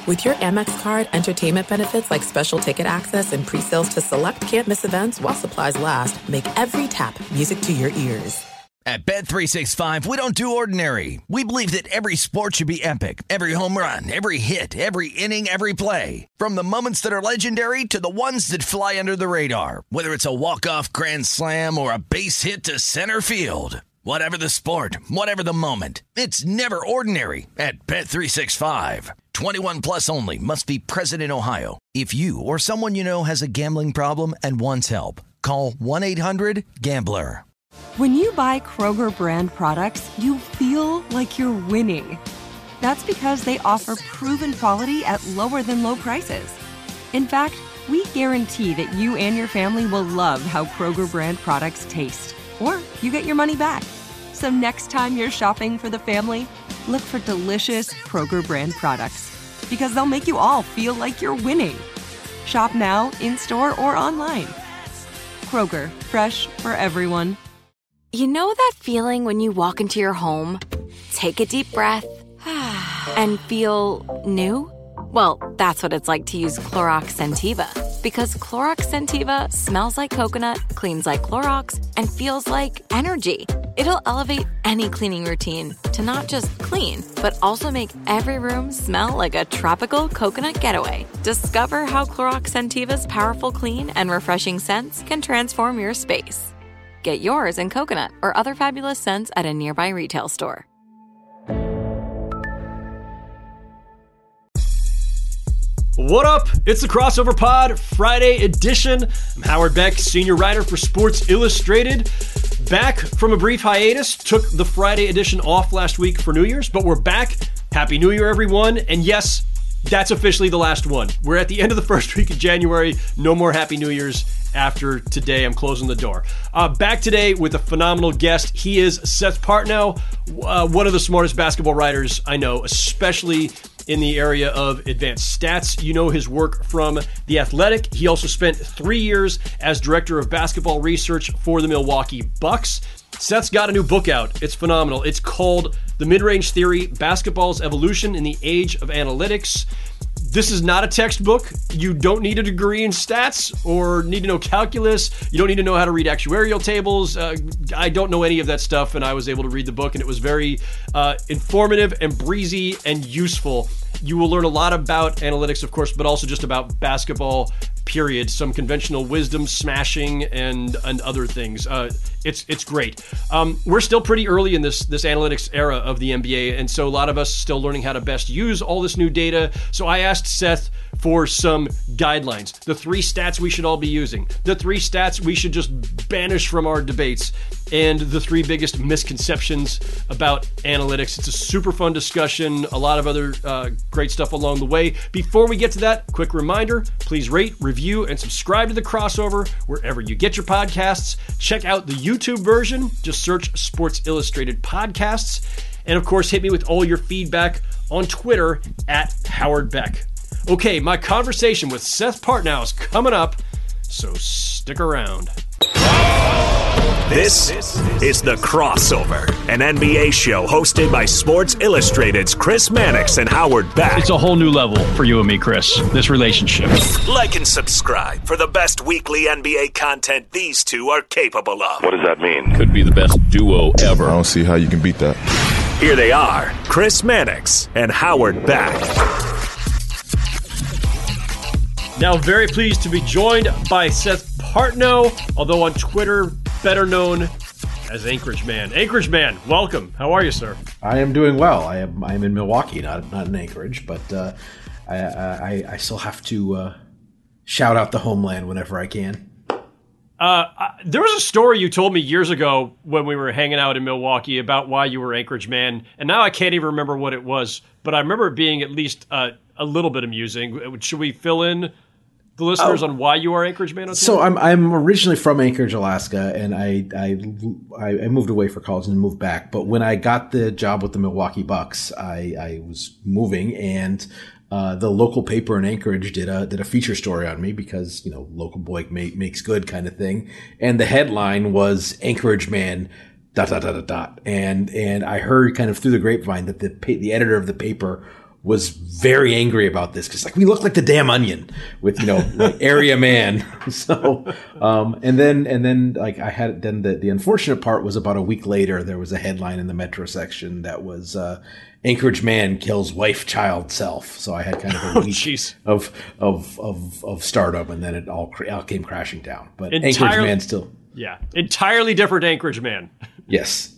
With your Amex card, entertainment benefits like special ticket access and pre-sales to select can't-miss events while supplies last make every tap music to your ears. At Bet365, we don't do ordinary. We believe that every sport should be epic. Every home run, every hit, every inning, every play. From the moments that are legendary to the ones that fly under the radar. Whether it's a walk-off grand slam or a base hit to center field. Whatever the sport, whatever the moment. It's never ordinary at Bet365. 21 plus only. Must be present in Ohio. If you or someone you know has a gambling problem and wants help, call 1-800-GAMBLER. When you buy Kroger brand products, you feel like you're winning. That's because they offer proven quality at lower than low prices. In fact, we guarantee that you and your family will love how Kroger brand products taste, or you get your money back. So next time you're shopping for the family, look for delicious Kroger brand products, because they'll make you all feel like you're winning. Shop now, in-store, or online. Kroger, fresh for everyone. You know that feeling when you walk into your home, take a deep breath, and feel new? Well, that's what it's like to use Clorox Scentiva. Because Clorox Scentiva smells like coconut, cleans like Clorox, and feels like energy. It'll elevate any cleaning routine to not just clean, but also make every room smell like a tropical coconut getaway. Discover how Clorox Scentiva's powerful clean and refreshing scents can transform your space. Get yours in coconut or other fabulous scents at a nearby retail store. What up? It's the Crossover Pod Friday edition. I'm Howard Beck, senior writer for Sports Illustrated. Back from a brief hiatus, took the Friday edition off last week for New Year's, but we're back. Happy New Year, everyone. And yes, that's officially the last one. We're at the end of the first week of January. No more Happy New Year's after today. I'm closing the door. Back today with a phenomenal guest. He is Seth Partnow, one of the smartest basketball writers I know, especially in the area of advanced stats. You know his work from The Athletic. He also spent 3 years as director of basketball research for the Milwaukee Bucks. Seth's got a new book out. It's phenomenal. It's called The Mid-Range Theory, Basketball's Evolution in the Age of Analytics. This is not a textbook. You don't need a degree in stats or need to know calculus. You don't need to know how to read actuarial tables. I don't know any of that stuff, and I was able to read the book, and it was very informative and breezy and useful. You will learn a lot about analytics, of course, but also just about basketball, period. Some conventional wisdom, smashing, and other things. It's great. We're still pretty early in this analytics era of the NBA, and so a lot of us still learning how to best use all this new data. So I asked Seth for some guidelines, the 3 stats we should all be using, the 3 stats we should just banish from our debates, and the 3 biggest misconceptions about analytics. It's a super fun discussion, a lot of other great stuff along the way. Before we get to that, quick reminder, please rate, review, and subscribe to The Crossover wherever you get your podcasts. Check out the YouTube version. Just search Sports Illustrated Podcasts. And of course, hit me with all your feedback on Twitter at Howard Beck. Okay, my conversation with Seth Partnow is coming up, so stick around. This is The Crossover, an NBA show hosted by Sports Illustrated's Chris Mannix and Howard Beck. It's a whole new level for you and me, Chris, this relationship. Like and subscribe for the best weekly NBA content these two are capable of. What does that mean? Could be the best duo ever. I don't see how you can beat that. Here they are, Chris Mannix and Howard Beck. Now, very pleased to be joined by Seth Partnow, although on Twitter, better known as Anchorage Man. Anchorage Man, welcome. How are you, sir? I am doing well. I'm in Milwaukee, not in Anchorage, but I still have to shout out the homeland whenever I can. There was a story you told me years ago when we were hanging out in Milwaukee about why you were Anchorage Man, and now I can't even remember what it was, but I remember it being at least a little bit amusing. Should we fill in the listeners on why you are Anchorage Man? So I'm originally from Anchorage, Alaska, and I moved away for college and moved back. But when I got the job with the Milwaukee Bucks, I was moving, and the local paper in Anchorage did a feature story on me because, local boy makes good kind of thing. And the headline was Anchorage Man ... And I heard kind of through the grapevine that the editor of the paper was very angry about this because like we look like the damn Onion with like area man. So and then like I had the unfortunate part was about a week later there was a headline in the Metro section that was Anchorage man kills wife, child, self. So I had kind of a week of stardom, and then it all came crashing down. But Anchorage man still, entirely different Anchorage man. Yes.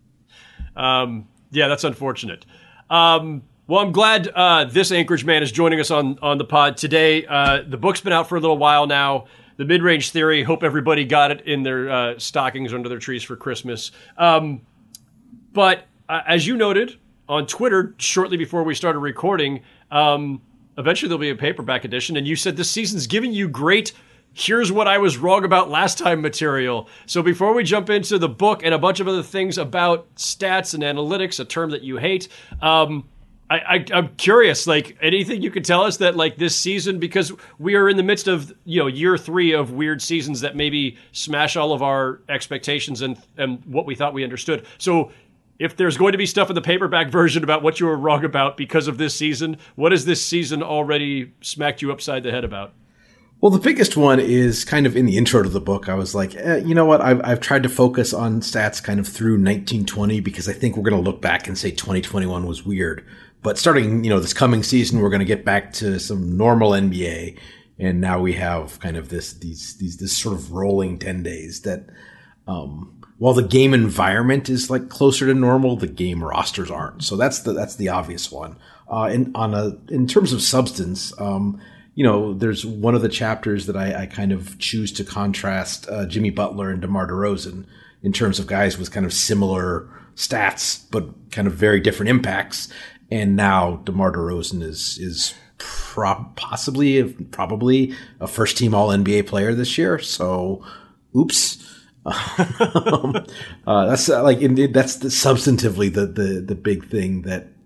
That's unfortunate. Well, I'm glad this Anchorage man is joining us on the pod today. The book's been out for a little while now. The Mid-Range Theory. Hope everybody got it in their stockings under their trees for Christmas. But as you noted on Twitter shortly before we started recording, eventually there'll be a paperback edition. And you said this season's giving you great here's what I was wrong about last time material. So before we jump into the book and a bunch of other things about stats and analytics, a term that you hate, I'm curious, like anything you could tell us that like this season, because we are in the midst of, year 3 of weird seasons that maybe smash all of our expectations and what we thought we understood. So if there's going to be stuff in the paperback version about what you were wrong about because of this season, what has this season already smacked you upside the head about? Well, the biggest one is kind of in the intro to the book. I was like, you know what? I've tried to focus on stats kind of through 1920 because I think we're going to look back and say 2021 was weird. But starting, this coming season, we're going to get back to some normal NBA. And now we have kind of this sort of rolling 10 days that, while the game environment is like closer to normal, the game rosters aren't. So that's the obvious one. In terms of substance, there's one of the chapters that I kind of choose to contrast Jimmy Butler and DeMar DeRozan in terms of guys with kind of similar stats, but kind of very different impacts. And now DeMar DeRozan is probably a first team All NBA player this year. So, oops. That's substantively the big thing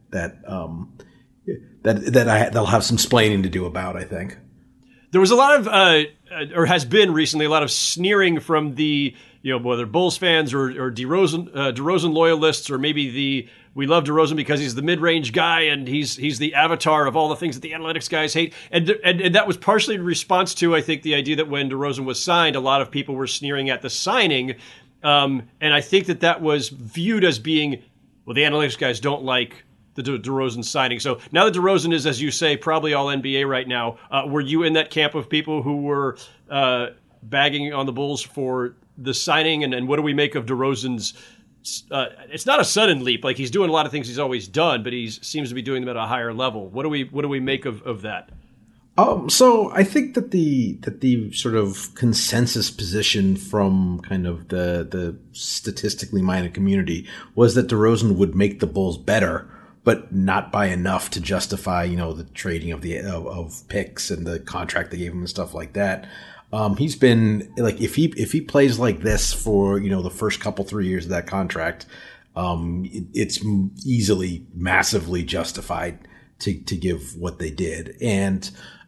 that'll have some splaining to do about, I think. There was a lot of, or has been recently, a lot of sneering from the, whether Bulls fans or DeRozan loyalists, or maybe we love DeRozan because he's the mid-range guy and he's the avatar of all the things that the analytics guys hate. And that was partially in response to, I think, the idea that when DeRozan was signed, a lot of people were sneering at the signing. And I think that was viewed as being, well, the analytics guys don't like the DeRozan signing. So now that DeRozan is, as you say, probably all NBA right now, were you in that camp of people who were bagging on the Bulls for the signing? And what do we make of DeRozan's, it's not a sudden leap. Like, he's doing a lot of things he's always done, but he seems to be doing them at a higher level. What do we make of that? So I think that the sort of consensus position from kind of the statistically minded community was that DeRozan would make the Bulls better, but not by enough to justify, the trading of picks and the contract they gave him and stuff like that. He's been like, if he plays like this for, the first 3 years of that contract, it's easily massively justified to give what they did. And,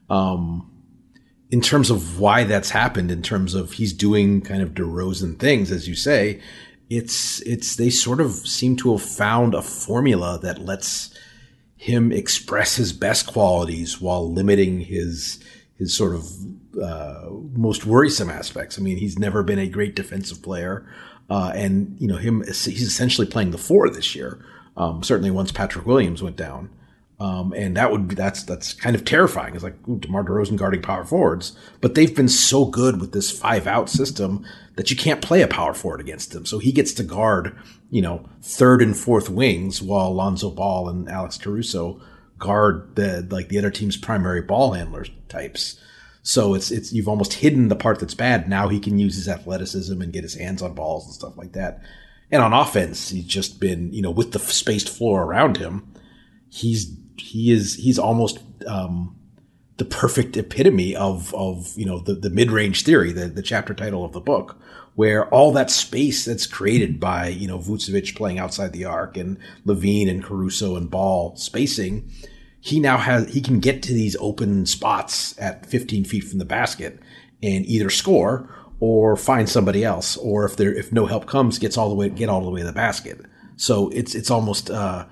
in terms of why that's happened, in terms of he's doing kind of DeRozan things, as you say, they sort of seem to have found a formula that lets him express his best qualities while limiting his sort of most worrisome aspects. I mean, he's never been a great defensive player, and he's essentially playing the 4 this year. Certainly, once Patrick Williams went down, and that's kind of terrifying. It's like, ooh, DeMar DeRozan guarding power forwards, but they've been so good with this 5-out system that you can't play a power forward against them. So he gets to guard, 3rd and 4th wings while Lonzo Ball and Alex Caruso guard the other team's primary ball handler types. So it's you've almost hidden the part that's bad. Now he can use his athleticism and get his hands on balls and stuff like that. And on offense, he's just been, with the spaced floor around him, he's almost the perfect epitome of the mid-range theory, the chapter title of the book, where all that space that's created by, Vucevic playing outside the arc and Levine and Caruso and Ball spacing, he can get to these open spots at 15 feet from the basket and either score or find somebody else, or if no help comes, get all the way to the basket. So it's almost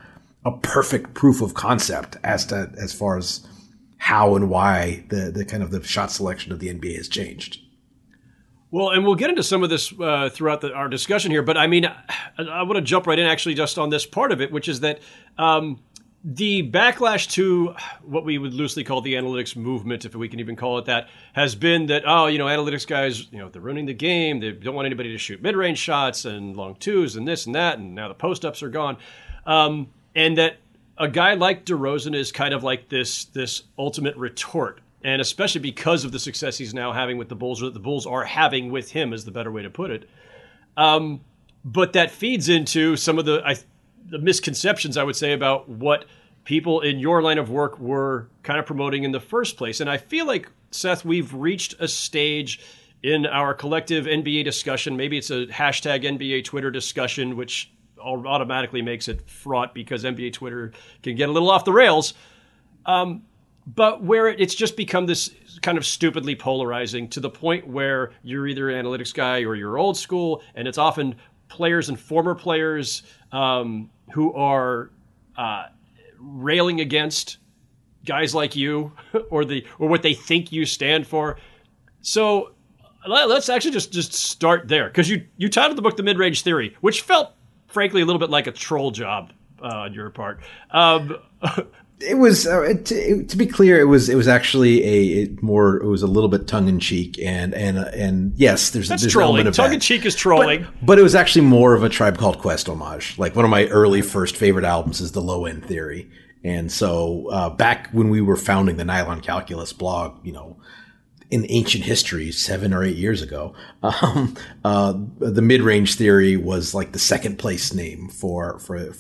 a perfect proof of concept as far as how and why the kind of the shot selection of the NBA has changed. Well, and we'll get into some of this throughout our discussion here, but I mean, I want to jump right in actually just on this part of it, which is that the backlash to what we would loosely call the analytics movement, if we can even call it that, has been that, analytics guys, they're ruining the game. They don't want anybody to shoot mid-range shots and long twos and this and that, and now the post-ups are gone. And that a guy like DeRozan is kind of like this ultimate retort, and especially because of the success he's now having with the Bulls, or that the Bulls are having with him, is the better way to put it. But that feeds into some of the misconceptions, I would say, about what people in your line of work were kind of promoting in the first place. And I feel like, Seth, we've reached a stage in our collective NBA discussion. Maybe it's a hashtag NBA Twitter discussion, which automatically makes it fraught because NBA Twitter can get a little off the rails. But where it's just become this kind of stupidly polarizing to the point where you're either an analytics guy or you're old school, and it's often players and former players who are railing against guys like you or what they think you stand for. So let's actually just start there, because you titled the book "The Mid-Range Theory," which felt, frankly, a little bit like a troll job on your part. It was to be clear, it was actually it was a little bit tongue in cheek, and yes, there's an element of tongue in cheek is trolling, but it was actually more of a Tribe Called Quest homage. Like, one of my early first favorite albums is the Low End Theory, and so back when we were founding the Nylon Calculus blog, in ancient history, 7 or 8 years ago, the Mid-Range Theory was like the second place name for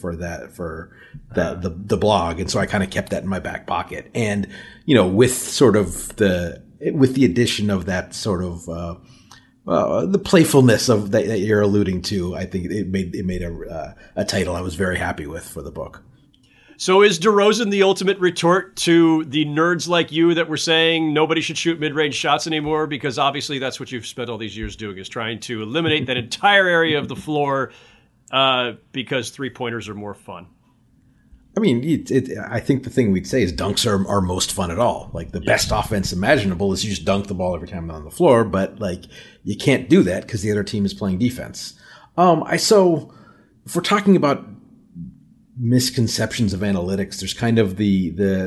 the blog, and so I kind of kept that in my back pocket. And with sort of the addition of that sort of the playfulness of that you're alluding to, I think it made a title I was very happy with for the book. So is DeRozan the ultimate retort to the nerds like you that were saying nobody should shoot mid-range shots anymore? Because obviously that's what you've spent all these years doing, is trying to eliminate that entire area of the floor because three-pointers are more fun. I mean, I think the thing we'd say is dunks are most fun at all. Like, the best offense imaginable is you just dunk the ball every time on the floor, but like, you can't do that because the other team is playing defense. So if we're talking about misconceptions of analytics, there's kind of the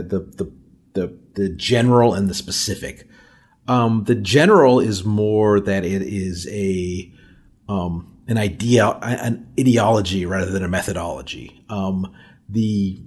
general and the specific. The general is more that it is an ideology rather than a methodology. The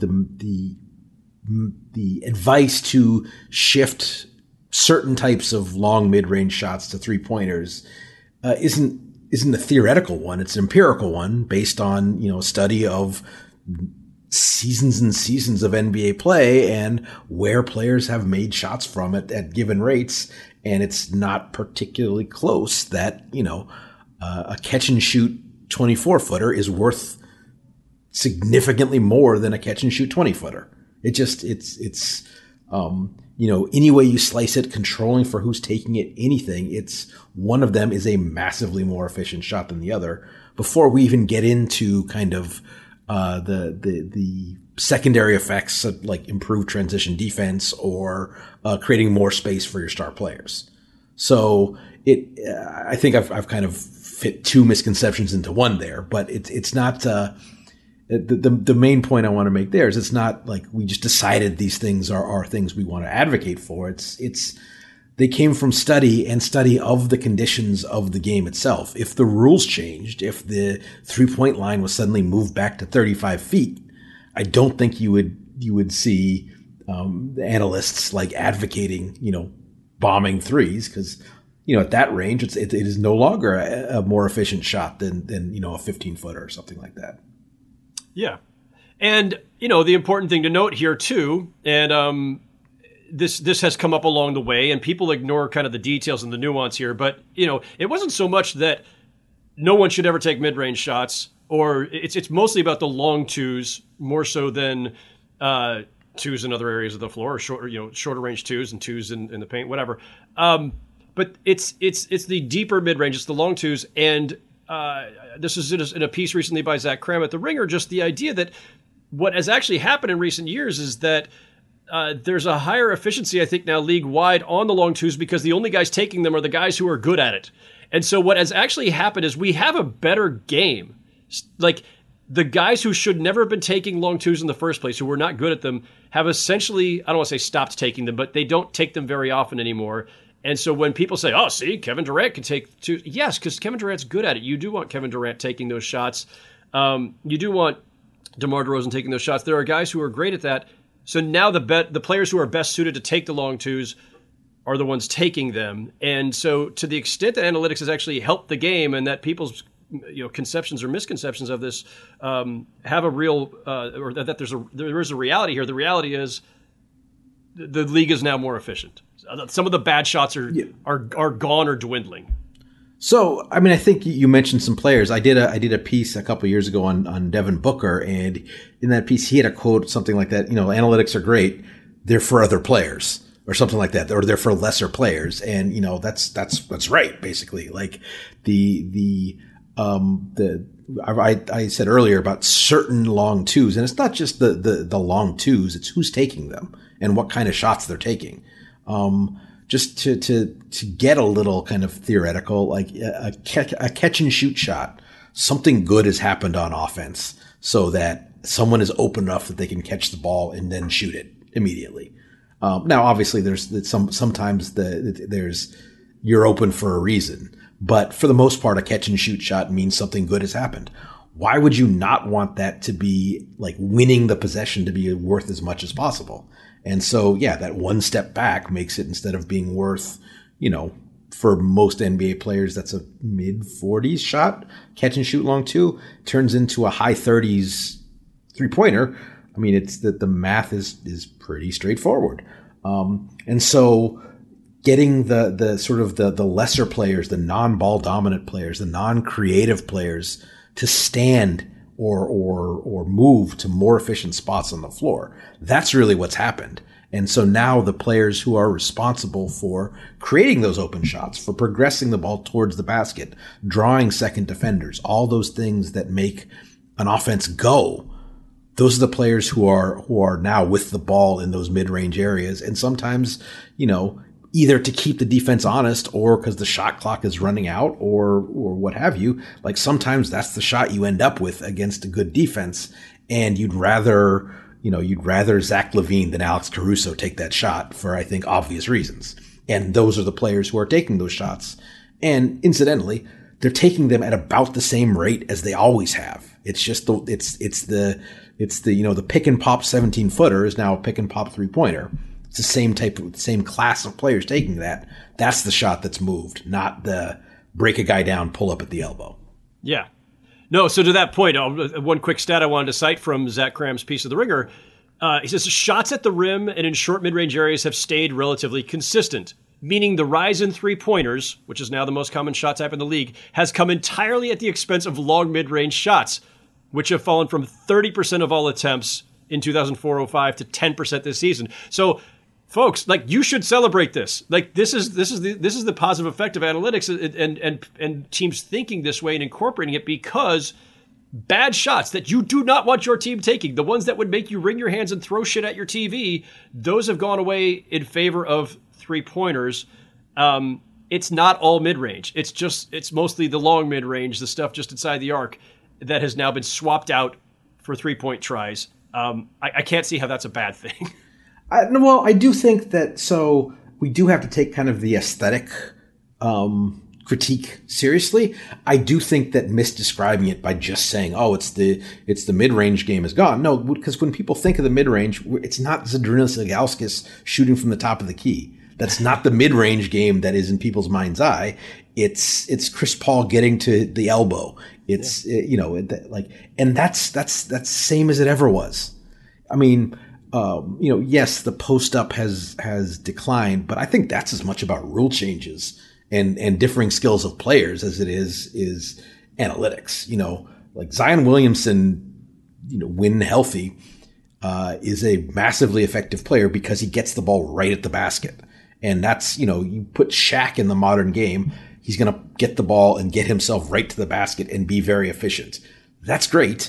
advice to shift certain types of long mid-range shots to 3-pointers isn't a theoretical one. It's an empirical one based on a study of seasons and seasons of NBA play and where players have made shots from it at given rates. And it's not particularly close that, a catch and shoot 24-footer is worth significantly more than a catch and shoot 20-footer. It's any way you slice it, controlling for who's taking it, anything, it's one of them is a massively more efficient shot than the other, before we even get into kind of the secondary effects of like improved transition defense or creating more space for your star players. So I think I've kind of fit two misconceptions into one there, but it's not the main point I want to make there is it's not like we just decided these things are things we want to advocate for. It's they came from study of the conditions of the game itself. If the rules changed, if the 3-point line was suddenly moved back to 35 feet, I don't think you would see analysts like advocating, bombing threes, because at that range it is no longer a more efficient shot than a 15-footer or something like that. Yeah, and the important thing to note here too, and this has come up along the way, and people ignore kind of the details and the nuance here, but it wasn't so much that no one should ever take mid-range shots, or it's mostly about the long twos more so than twos in other areas of the floor, or shorter range twos and twos in the paint, whatever. But it's the deeper mid-range, it's the long twos, and this is in a piece recently by Zach Cram at The Ringer, just the idea that what has actually happened in recent years is that there's a higher efficiency, I think, now league-wide on the long twos because the only guys taking them are the guys who are good at it. And so what has actually happened is we have a better game. Like, the guys who should never have been taking long twos in the first place, who were not good at them, have essentially, I don't want to say stopped taking them, but they don't take them very often anymore. And so when people say, oh, see, Kevin Durant can take two. Yes, because Kevin Durant's good at it. You do want Kevin Durant taking those shots. You do want DeMar DeRozan taking those shots. There are guys who are great at that. So now the players who are best suited to take the long twos are the ones taking them. And so to the extent that analytics has actually helped the game and that people's conceptions or misconceptions of this have a real or that there is a reality here. The reality is the league is now more efficient. Some of the bad shots are gone or dwindling. So, I mean, I think you mentioned some players. I did a piece a couple of years ago on Devin Booker, and in that piece he had a quote something like that. Analytics are great; they're for other players, or something like that, or they're for lesser players. And that's right, basically. Like I said earlier about certain long twos, and it's not just the long twos; it's who's taking them and what kind of shots they're taking. Just to get a little kind of theoretical, like a catch and shoot shot, something good has happened on offense so that someone is open enough that they can catch the ball and then shoot it immediately. Now, obviously, there's sometimes you're open for a reason, but for the most part, a catch and shoot shot means something good has happened. Why would you not want that to be like winning the possession to be worth as much as possible? And so, yeah, that one step back makes it, instead of being worth, for most NBA players, that's a mid 40s shot, catch and shoot long two, turns into a high 30s 3-pointer. I mean, it's that the math is pretty straightforward. And so getting the sort of the lesser players, the non-ball dominant players, the non-creative players to stand or move to more efficient spots on the floor. That's really what's happened. And so now the players who are responsible for creating those open shots, for progressing the ball towards the basket, drawing second defenders, all those things that make an offense go, those are the players who are now with the ball in those mid-range areas. And sometimes, either to keep the defense honest or because the shot clock is running out or what have you. Like sometimes that's the shot you end up with against a good defense, and you'd rather Zach LaVine than Alex Caruso take that shot for, I think, obvious reasons. And those are the players who are taking those shots. And incidentally, they're taking them at about the same rate as they always have. It's just the pick and pop 17-footer is now a pick and pop 3-pointer. It's the same class of players taking that. That's the shot that's moved, not the break a guy down, pull up at the elbow. Yeah. No, so to that point, one quick stat I wanted to cite from Zach Cram's piece of The Ringer. He says, shots at the rim and in short mid-range areas have stayed relatively consistent, meaning the rise in 3-pointers, which is now the most common shot type in the league, has come entirely at the expense of long mid-range shots, which have fallen from 30% of all attempts in 2004-05 to 10% this season. So, folks, like, you should celebrate this. Like, this is the positive effect of analytics and teams thinking this way and incorporating it, because bad shots that you do not want your team taking, the ones that would make you wring your hands and throw shit at your TV, those have gone away in favor of 3-pointers. It's not all mid-range. It's mostly the long mid-range, the stuff just inside the arc, that has now been swapped out for 3-point tries. I can't see how that's a bad thing. I do think that, so we do have to take kind of the aesthetic critique seriously. I do think that misdescribing it by just saying, oh, it's the mid-range game is gone. No, because when people think of the mid-range, it's not Zydrunas Ilgauskas shooting from the top of the key. That's not the mid-range game that is in people's mind's eye. It's Chris Paul getting to the elbow. It's, and that's same as it ever was. I mean, yes, the post up has declined, but I think that's as much about rule changes and differing skills of players as it is analytics. Like Zion Williamson, when healthy, is a massively effective player because he gets the ball right at the basket. And that's, you put Shaq in the modern game, he's going to get the ball and get himself right to the basket and be very efficient. That's great.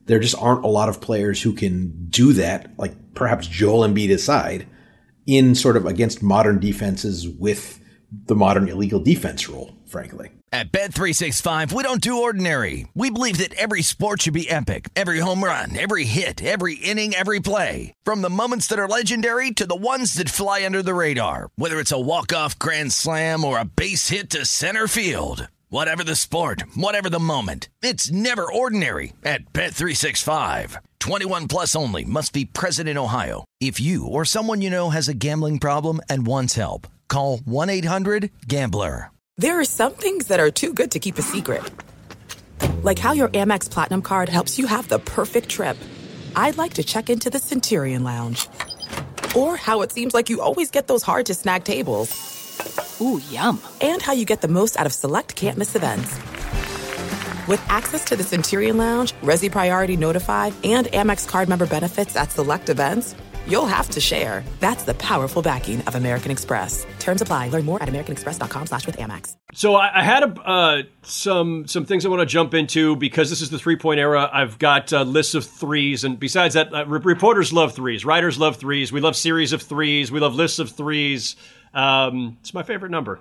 there just aren't a lot of players who can do that, like perhaps Joel Embiid aside, in sort of against modern defenses with the modern illegal defense rule, frankly. At Bet365, we don't do ordinary. We believe that every sport should be epic. Every home run, every hit, every inning, every play. From the moments that are legendary to the ones that fly under the radar. Whether it's a walk-off grand slam or a base hit to center field. Whatever the sport, whatever the moment. It's never ordinary at Bet365. 21 plus only. Must be present in Ohio. If you or someone you know has a gambling problem and wants help, call 1-800-GAMBLER. There are some things that are too good to keep a secret. Like how your Amex Platinum card helps you have the perfect trip. I'd like to check into the Centurion Lounge. Or how it seems like you always get those hard-to-snag tables. Ooh, yum. And how you get the most out of select can't-miss events. With access to the Centurion Lounge, Resi Priority Notified, and Amex card member benefits at select events, you'll have to share. That's the powerful backing of American Express. Terms apply. Learn more at americanexpress.com/withAmex. So I had some things I want to jump into because this is the 3-point era. I've got lists of threes, and besides that, reporters love threes. Writers love threes. We love series of threes. We love lists of threes. It's my favorite number.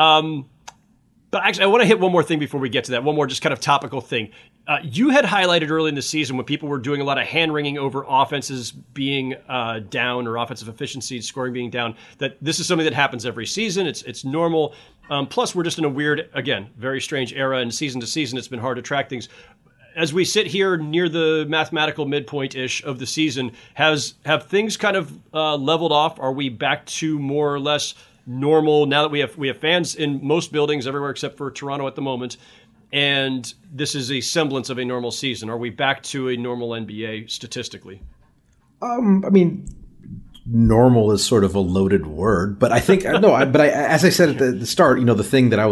But actually, I want to hit one more thing before we get to that. One more just kind of topical thing. You had highlighted early in the season when people were doing a lot of hand-wringing over offenses being down or offensive efficiency, scoring being down, that this is something that happens every season. It's normal. Plus, we're just in a weird, again, very strange era, and season to season, it's been hard to track things. As we sit here near the mathematical midpoint-ish of the season, have things kind of leveled off? Are we back to more or less normal now that we have fans in most buildings everywhere except for Toronto at the moment, and this is a semblance of a normal season? Are we back to a normal NBA statistically? I mean, normal is sort of a loaded word, but I think as I said at the start, the thing that I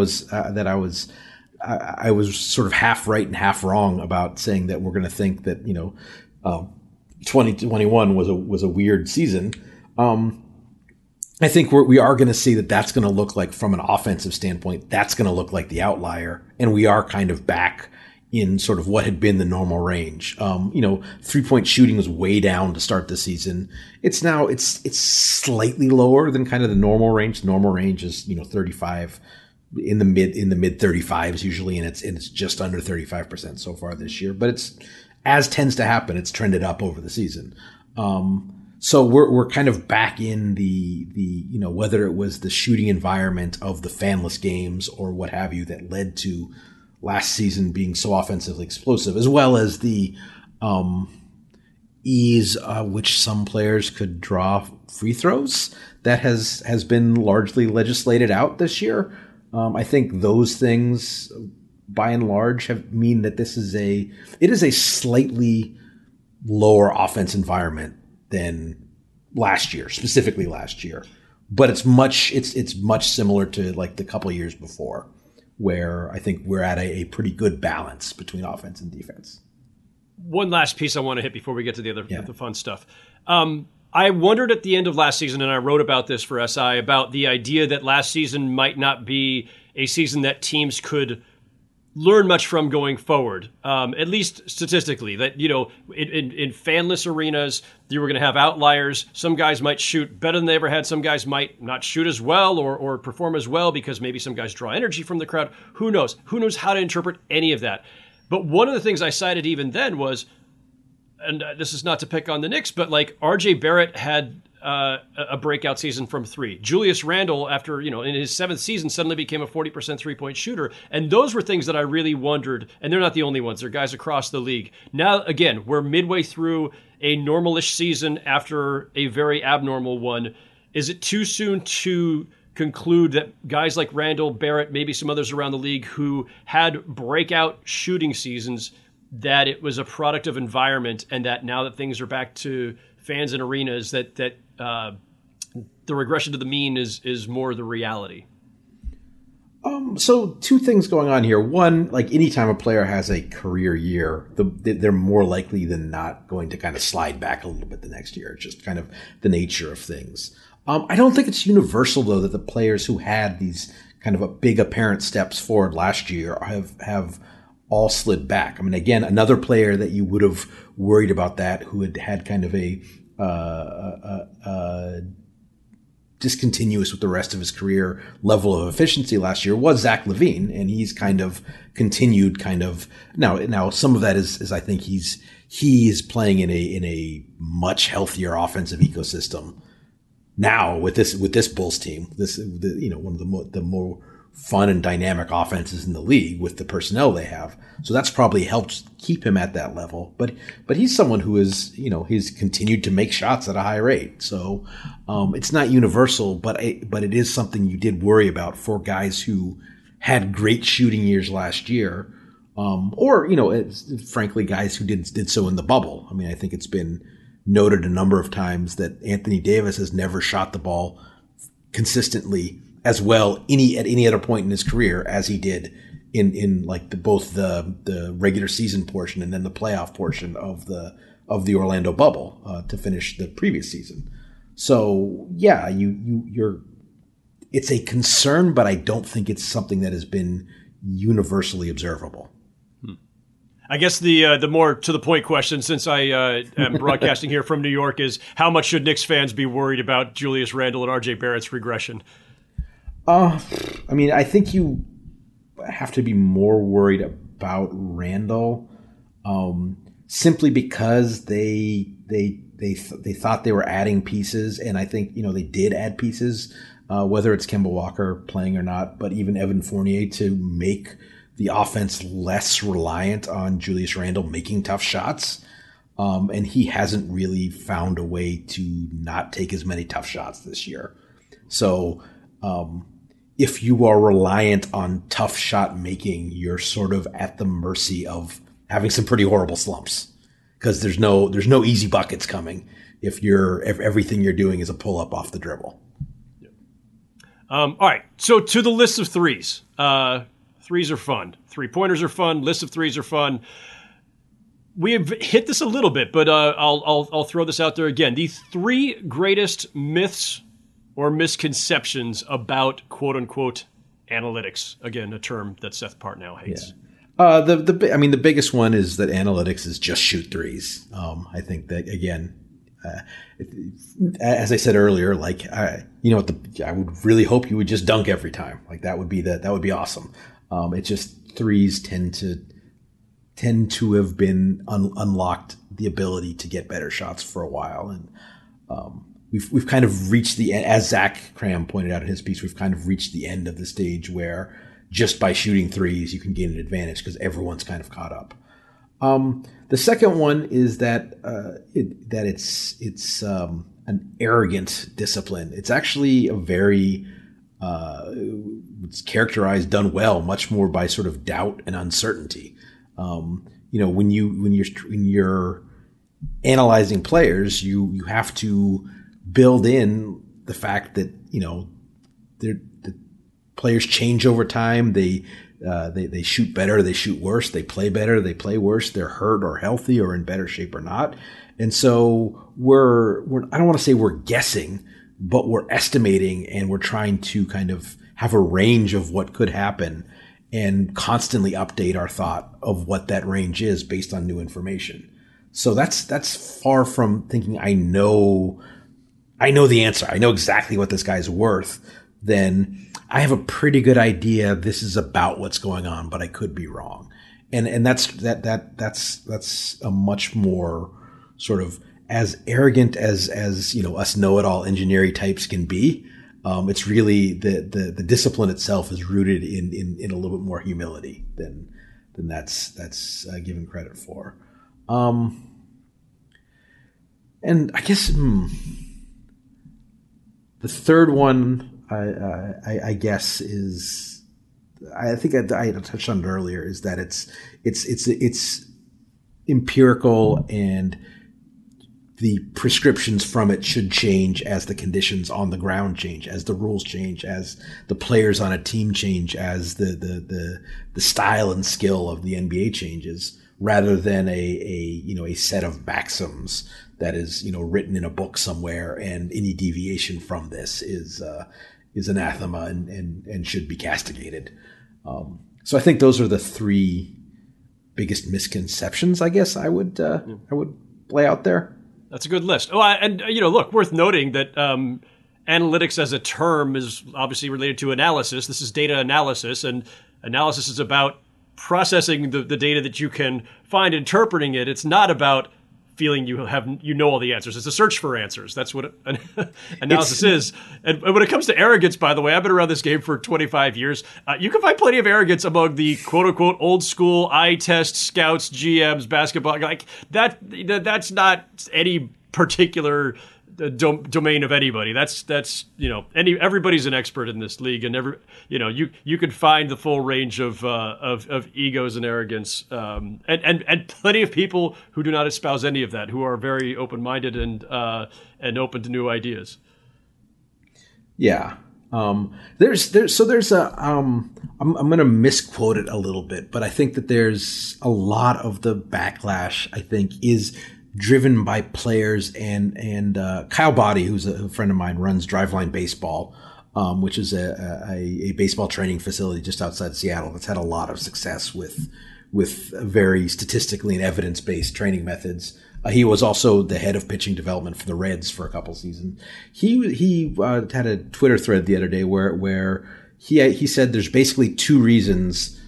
was sort of half right and half wrong about saying that we're going to think that 2021 was a weird season. I think we are going to see that's going to look like, from an offensive standpoint, that's going to look like the outlier. And we are kind of back in sort of what had been the normal range. 3-point shooting was way down to start the season. It's slightly lower than kind of the normal range. The normal range is, 35 in the mid 35s usually. And it's just under 35% so far this year, but it's, as tends to happen, it's trended up over the season. So we're kind of back in the whether it was the shooting environment of the fanless games or what have you that led to last season being so offensively explosive, as well as the ease which some players could draw free throws that has been largely legislated out this year. I think those things, by and large, mean that it is a slightly lower offense environment than last year, specifically last year, but it's much similar to like the couple of years before, where I think we're at a pretty good balance between offense and defense. One last piece I want to hit before we get to the fun stuff. I wondered at the end of last season, and I wrote about this for SI, about the idea that last season might not be a season that teams could learn much from going forward, at least statistically. That, in fanless arenas, you were going to have outliers. Some guys might shoot better than they ever had. Some guys might not shoot as well or perform as well because maybe some guys draw energy from the crowd. Who knows? Who knows how to interpret any of that? But one of the things I cited even then was, and this is not to pick on the Knicks, but like R.J. Barrett had a breakout season from three. Julius Randle, after, in his 7th season, suddenly became a 40% 3-point shooter. And those were things that I really wondered, and they're not the only ones. They're guys across the league. Now, again, we're midway through a normal-ish season after a very abnormal one. Is it too soon to conclude that guys like Randle, Barrett, maybe some others around the league who had breakout shooting seasons, that it was a product of environment, and that now that things are back to fans in arenas, that the regression to the mean is more the reality? So two things going on here. One, like anytime a player has a career year, they're more likely than not going to kind of slide back a little bit the next year. It's just kind of the nature of things. I don't think it's universal, though, that the players who had these kind of a big apparent steps forward last year have all slid back. I mean, again, another player that you would have worried about that, who had kind of a discontinuous with the rest of his career level of efficiency last year, was Zach LaVine, and he's kind of continued now some of that is I think he is playing in a much healthier offensive ecosystem now with this Bulls team, one of the more fun and dynamic offenses in the league with the personnel they have. So that's probably helped keep him at that level. But he's someone who is, he's continued to make shots at a high rate. So it's not universal, but it is something you did worry about for guys who had great shooting years last year, or frankly, guys who did so in the bubble. I mean, I think it's been noted a number of times that Anthony Davis has never shot the ball consistently as well at any other point in his career as he did in like both the regular season portion and then the playoff portion of the Orlando bubble to finish the previous season. So yeah, it's a concern, but I don't think it's something that has been universally observable. I guess the more to the point question, since I am broadcasting here from New York, is how much should Knicks fans be worried about Julius Randle and RJ Barrett's regression? I mean, I think you have to be more worried about Randle, simply because they thought they were adding pieces, and I think they did add pieces, whether it's Kemba Walker playing or not, but even Evan Fournier, to make the offense less reliant on Julius Randle making tough shots, and he hasn't really found a way to not take as many tough shots this year. So if you are reliant on tough shot making, you're sort of at the mercy of having some pretty horrible slumps, because there's no easy buckets coming if everything you're doing is a pull up off the dribble. All right, so to the list of threes. Threes are fun. 3-pointers are fun. Lists of threes are fun. We have hit this a little bit, but I'll throw this out there again. The 3 greatest myths or misconceptions about quote-unquote analytics. Again, a term that Seth Partnow hates. Yeah. The biggest one is that analytics is just shoot threes. I think that, again, as I said earlier, I would really hope you would just dunk every time. Like that would be awesome. It's just threes tend to have been unlocked the ability to get better shots for a while, and we've kind of reached the end, as Zach Cram pointed out in his piece. We've kind of reached the end of the stage where just by shooting threes you can gain an advantage because everyone's kind of caught up. The second one is that it's an arrogant discipline. It's actually a very it's characterized, done well, much more by sort of doubt and uncertainty. When you're analyzing players, you have to build in the fact that the players change over time. They shoot better, they shoot worse, they play better, they play worse, they're hurt or healthy or in better shape or not. And so we're I don't want to say we're guessing, but we're estimating, and we're trying to kind of have a range of what could happen and constantly update our thought of what that range is based on new information. So that's far from thinking I know the answer. I know exactly what this guy's worth. Then I have a pretty good idea this is about what's going on, but I could be wrong. And that's a much more sort of as arrogant as us know-it-all engineering types can be. It's really the discipline itself is rooted in a little bit more humility than that's given credit for. And I guess the third one I guess is, I think I touched on it earlier, is that it's empirical, and the prescriptions from it should change as the conditions on the ground change, as the rules change, as the players on a team change, as the style and skill of the NBA changes, rather than a set of maxims that is written in a book somewhere, and any deviation from this is anathema and should be castigated. So I think those are the three biggest misconceptions, I guess I would lay out there. That's a good list. Oh, and look, worth noting that analytics as a term is obviously related to analysis. This is data analysis, and analysis is about processing the data that you can find, interpreting it. It's not about feeling you know all the answers. It's a search for answers. That's what analysis is. And when it comes to arrogance, by the way, I've been around this game for 25 years. You can find plenty of arrogance among the quote unquote old school eye test scouts, GMs, basketball. Like that's not any particular domain of anybody. That's everybody's an expert in this league, and you could find the full range of egos and arrogance, and plenty of people who do not espouse any of that, who are very open-minded and open to new ideas. Yeah. There's a I'm going to misquote it a little bit, but I think that there's a lot of the backlash, I think, is driven by players and Kyle Boddy, who's a friend of mine, runs Driveline Baseball, which is a baseball training facility just outside Seattle that's had a lot of success with very statistically and evidence-based training methods. He was also the head of pitching development for the Reds for a couple seasons. He had a Twitter thread the other day where he said there's basically two reasons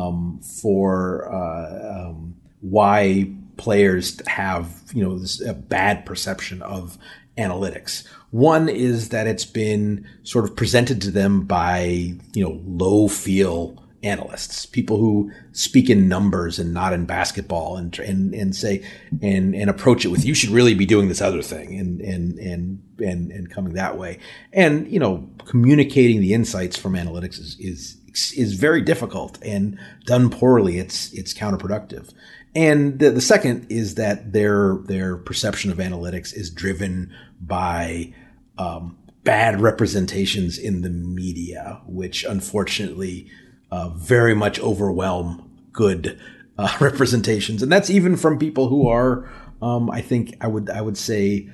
for why players have, this a bad perception of analytics. One is that it's been sort of presented to them by, low feel analysts, people who speak in numbers and not in basketball and say, and approach it with, you should really be doing this other thing and coming that way. And, communicating the insights from analytics is very difficult, and done poorly, it's counterproductive. And the second is that their perception of analytics is driven by bad representations in the media, which unfortunately very much overwhelm good representations, and that's even from people who are, I think I would say,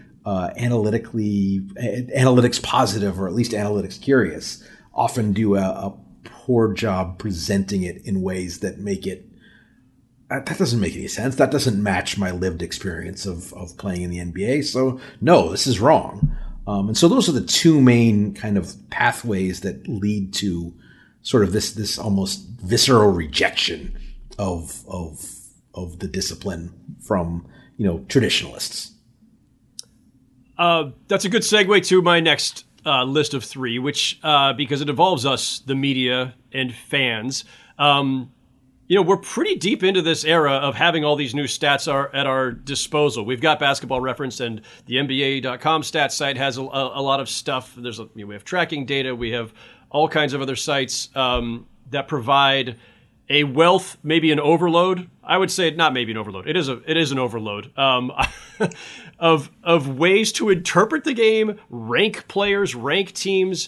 analytics positive, or at least analytics curious. Often do a poor job presenting it in ways that make it. That doesn't make any sense. That doesn't match my lived experience of playing in the NBA. So no, this is wrong. And so those are the two main kind of pathways that lead to sort of this almost visceral rejection of the discipline from, traditionalists. That's a good segue to my next list of three, which, because it involves us, the media and fans, we're pretty deep into this era of having all these new stats at our disposal. We've got Basketball Reference, and the NBA.com stats site has a lot of stuff. We have tracking data. We have all kinds of other sites that provide a wealth, maybe an overload. I would say not maybe an overload. It is an overload of ways to interpret the game, rank players, rank teams.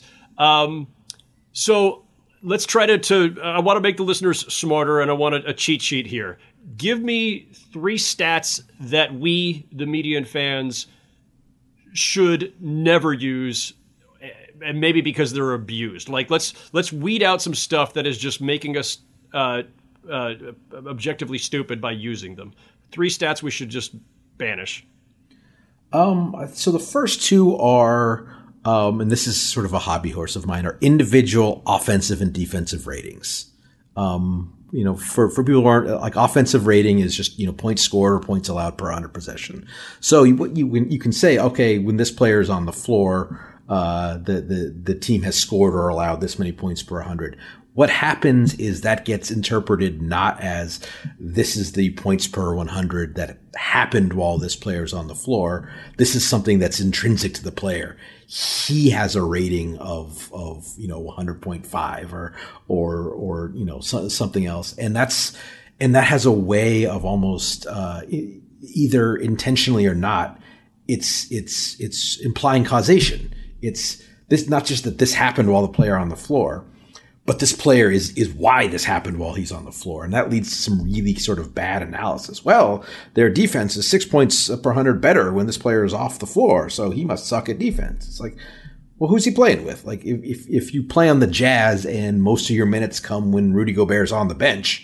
So let's try to I want to make the listeners smarter, and I want a cheat sheet here. Give me three stats that we, the media and fans, should never use, and maybe because they're abused. Like let's weed out some stuff that is just making us objectively stupid by using them. Three stats we should just banish. So the first two are, and this is sort of a hobby horse of mine, are individual offensive and defensive ratings. For people who aren't, like, offensive rating is just, points scored or points allowed per 100 possession. So you can say, okay, when this player is on the floor, the team has scored or allowed this many points per 100. What happens is that gets interpreted not as this is the points per 100 that happened while this player's on the floor. This is something that's intrinsic to the player. He has a rating of 100.5 or something else. And that has a way of almost, either intentionally or not, it's implying causation. It's this, not just that this happened while the player on the floor, but this player is why this happened while he's on the floor. And that leads to some really sort of bad analysis. Well, their defense is 6 points per 100 better when this player is off the floor, so he must suck at defense. It's like, well, who's he playing with? Like, if you play on the Jazz and most of your minutes come when Rudy Gobert's on the bench,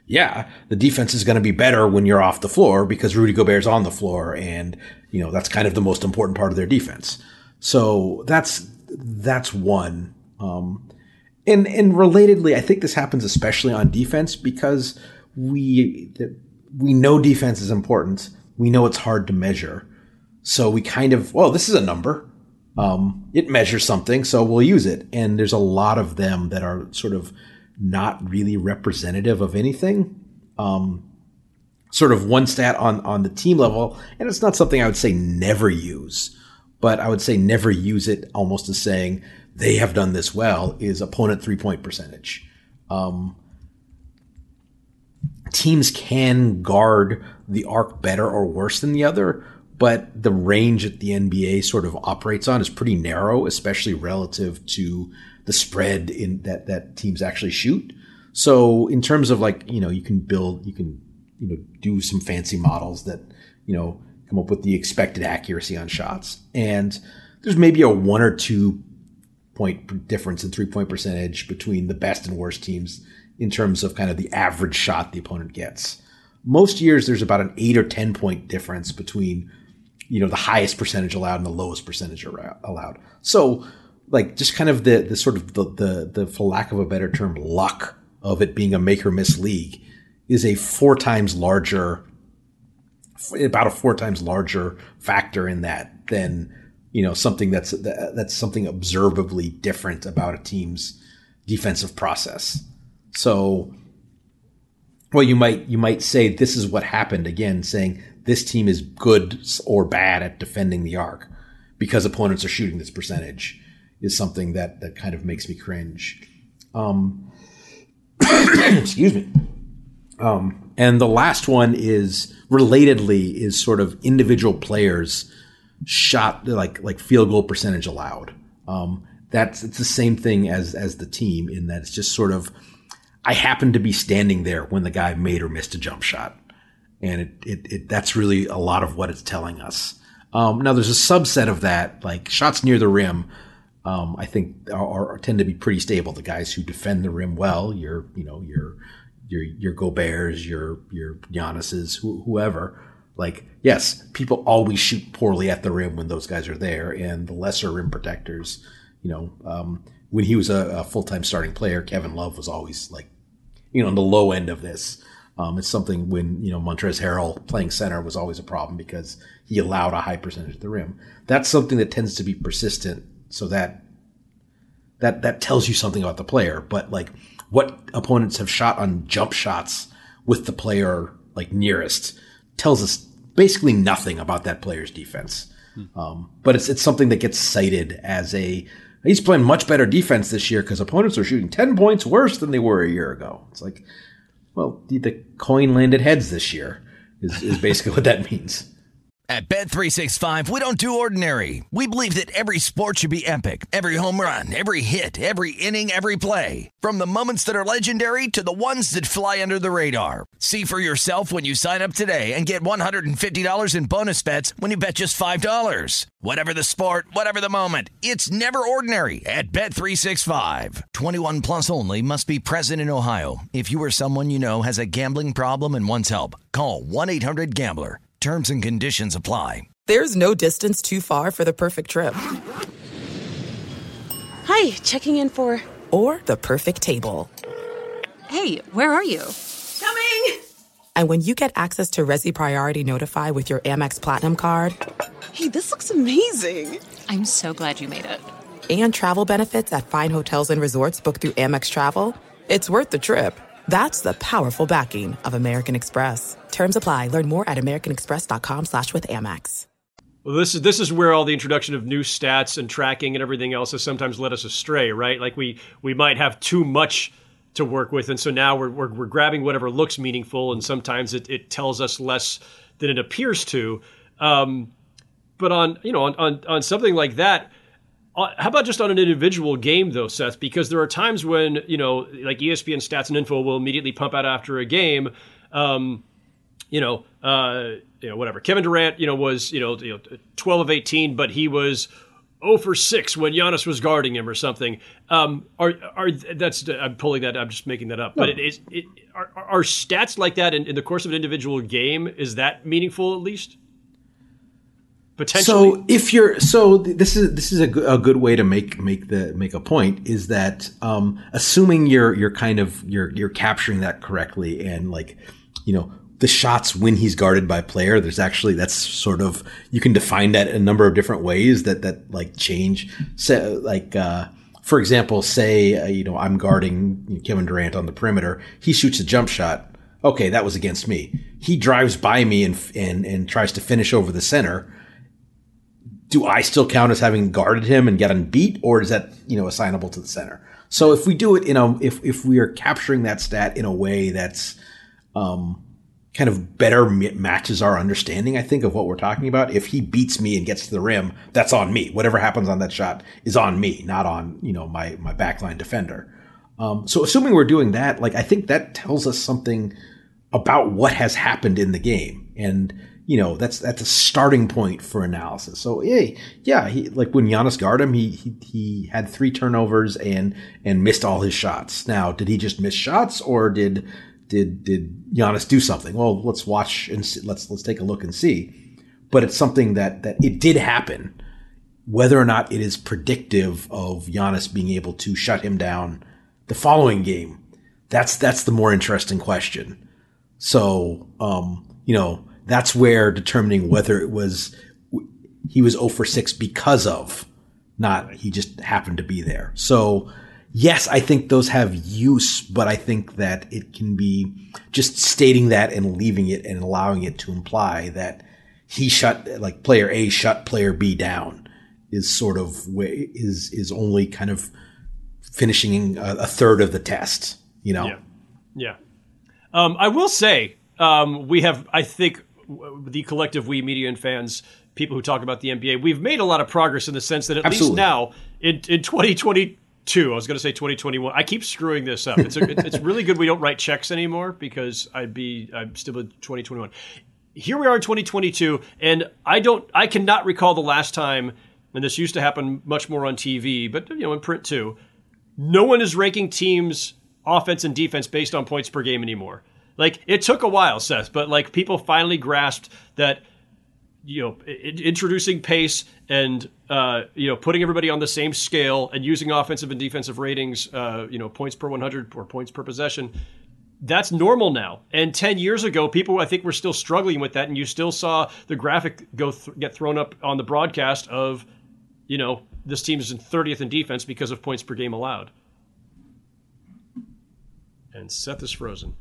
yeah, the defense is going to be better when you're off the floor because Rudy Gobert's on the floor, and that's kind of the most important part of their defense. So that's one. And relatedly, I think this happens especially on defense because we know defense is important. We know it's hard to measure. So we kind of, this is a number. It measures something, so we'll use it. And there's a lot of them that are sort of not really representative of anything. Sort of one stat on the team level, and it's not something I would say never use, but I would say never use it almost as saying they have done this well, is opponent 3-point percentage. Teams can guard the arc better or worse than the other, but the range that the NBA sort of operates on is pretty narrow, especially relative to the spread in that teams actually shoot. So in terms of you can do some fancy models that, come up with the expected accuracy on shots. And there's maybe a 1 or 2 point difference in 3-point percentage between the best and worst teams in terms of kind of the average shot the opponent gets. Most years there's about an 8 or 10 point difference between, the highest percentage allowed and the lowest percentage allowed. So just kind of the sort of the for lack of a better term, luck of it being a make or miss league is about a 4 times larger factor in that than, something that's something observably different about a team's defensive process. So, you might say this is what happened, again, saying this team is good or bad at defending the arc because opponents are shooting this percentage is something that kind of makes me cringe. Excuse me. And the last one is relatedly is sort of individual players shot like field goal percentage allowed. It's the same thing as the team in that it's just sort of, I happen to be standing there when the guy made or missed a jump shot. And that's really a lot of what it's telling us. Now there's a subset of that, like shots near the rim, I think tend to be pretty stable. The guys who defend the rim well, your Goberts, your Giannis's, whoever. Yes, people always shoot poorly at the rim when those guys are there, and the lesser rim protectors, when he was a full-time starting player, Kevin Love was always on the low end of this. It's something when, Montrezl Harrell playing center was always a problem because he allowed a high percentage at the rim. That's something that tends to be persistent, so that tells you something about the player. But what opponents have shot on jump shots with the player nearest tells us basically nothing about that player's defense. But it's something that gets cited as he's playing much better defense this year because opponents are shooting 10 points worse than they were a year ago. It's the coin landed heads this year is basically what that means. At Bet365, we don't do ordinary. We believe that every sport should be epic. Every home run, every hit, every inning, every play. From the moments that are legendary to the ones that fly under the radar. See for yourself when you sign up today and get $150 in bonus bets when you bet just $5. Whatever the sport, whatever the moment, it's never ordinary at Bet365. 21 plus only. Must be present in Ohio. If you or someone you know has a gambling problem and wants help, call 1-800-GAMBLER. Terms and conditions apply. There's no distance too far for the perfect trip. Hi, checking in for... Or the perfect table. Hey, where are you? Coming! And when you get access to Resi Priority Notify with your Amex Platinum card... Hey, this looks amazing. I'm so glad you made it. And travel benefits at fine hotels and resorts booked through Amex Travel, it's worth the trip. That's the powerful backing of American Express. Terms apply. Learn more at americanexpress.com/withAmex. Well, this is where all the introduction of new stats and tracking and everything else has sometimes led us astray, right? We might have too much to work with, and so now we're grabbing whatever looks meaningful, and sometimes it tells us less than it appears to. But on something like that. How about just on an individual game, though, Seth? Because there are times when, ESPN Stats and Info will immediately pump out after a game, whatever. Kevin Durant, was, 12 of 18, but he was 0 for 6 when Giannis was guarding him or something. I'm pulling that. I'm just making that up. No. But are stats like that in the course of an individual game? Is that meaningful at least? Potentially. This is a good way to make a point is that assuming you're capturing that correctly and the shots when he's guarded by player, that's sort of, you can define that in a number of different ways that change. For example, say, I'm guarding Kevin Durant on the perimeter. He shoots a jump shot. Okay, that was against me. He drives by me and tries to finish over the center. Do I still count as having guarded him and gotten beat, or is that, assignable to the center? So if we do it if we are capturing that stat in a way that's, kind of better matches our understanding, I think, of what we're talking about. If he beats me and gets to the rim, that's on me. Whatever happens on that shot is on me, not on, my backline defender. So assuming we're doing that, I think that tells us something about what has happened in the game. And, that's a starting point for analysis. So he, when Giannis guarded him, he had 3 turnovers and missed all his shots. Now, did he just miss shots, or did Giannis do something? Well, let's watch and see, let's take a look and see. But it's something that it did happen. Whether or not it is predictive of Giannis being able to shut him down the following game, that's the more interesting question. So, that's where determining whether he was 0 for 6 because of, not he just happened to be there. So, yes, I think those have use, but I think that it can be just stating that and leaving it and allowing it to imply that he player A shut player B down is sort of is only kind of finishing a third of the test, Yeah. I will say we have, I think, the collective we media and fans, people who talk about the NBA, we've made a lot of progress in the sense that at least now in 2022, I was going to say 2021. I keep screwing this up. It's really good we don't write checks anymore because I'm still in 2021. Here we are in 2022, and I cannot recall the last time, and this used to happen much more on TV, but in print too. No one is ranking teams' offense and defense based on points per game anymore. It took a while, Seth, but people finally grasped that, introducing pace and, putting everybody on the same scale and using offensive and defensive ratings, points per 100 or points per possession, that's normal now. And 10 years ago, people, I think, were still struggling with that. And you still saw the graphic get thrown up on the broadcast of, this team is in 30th in defense because of points per game allowed. And Seth is frozen.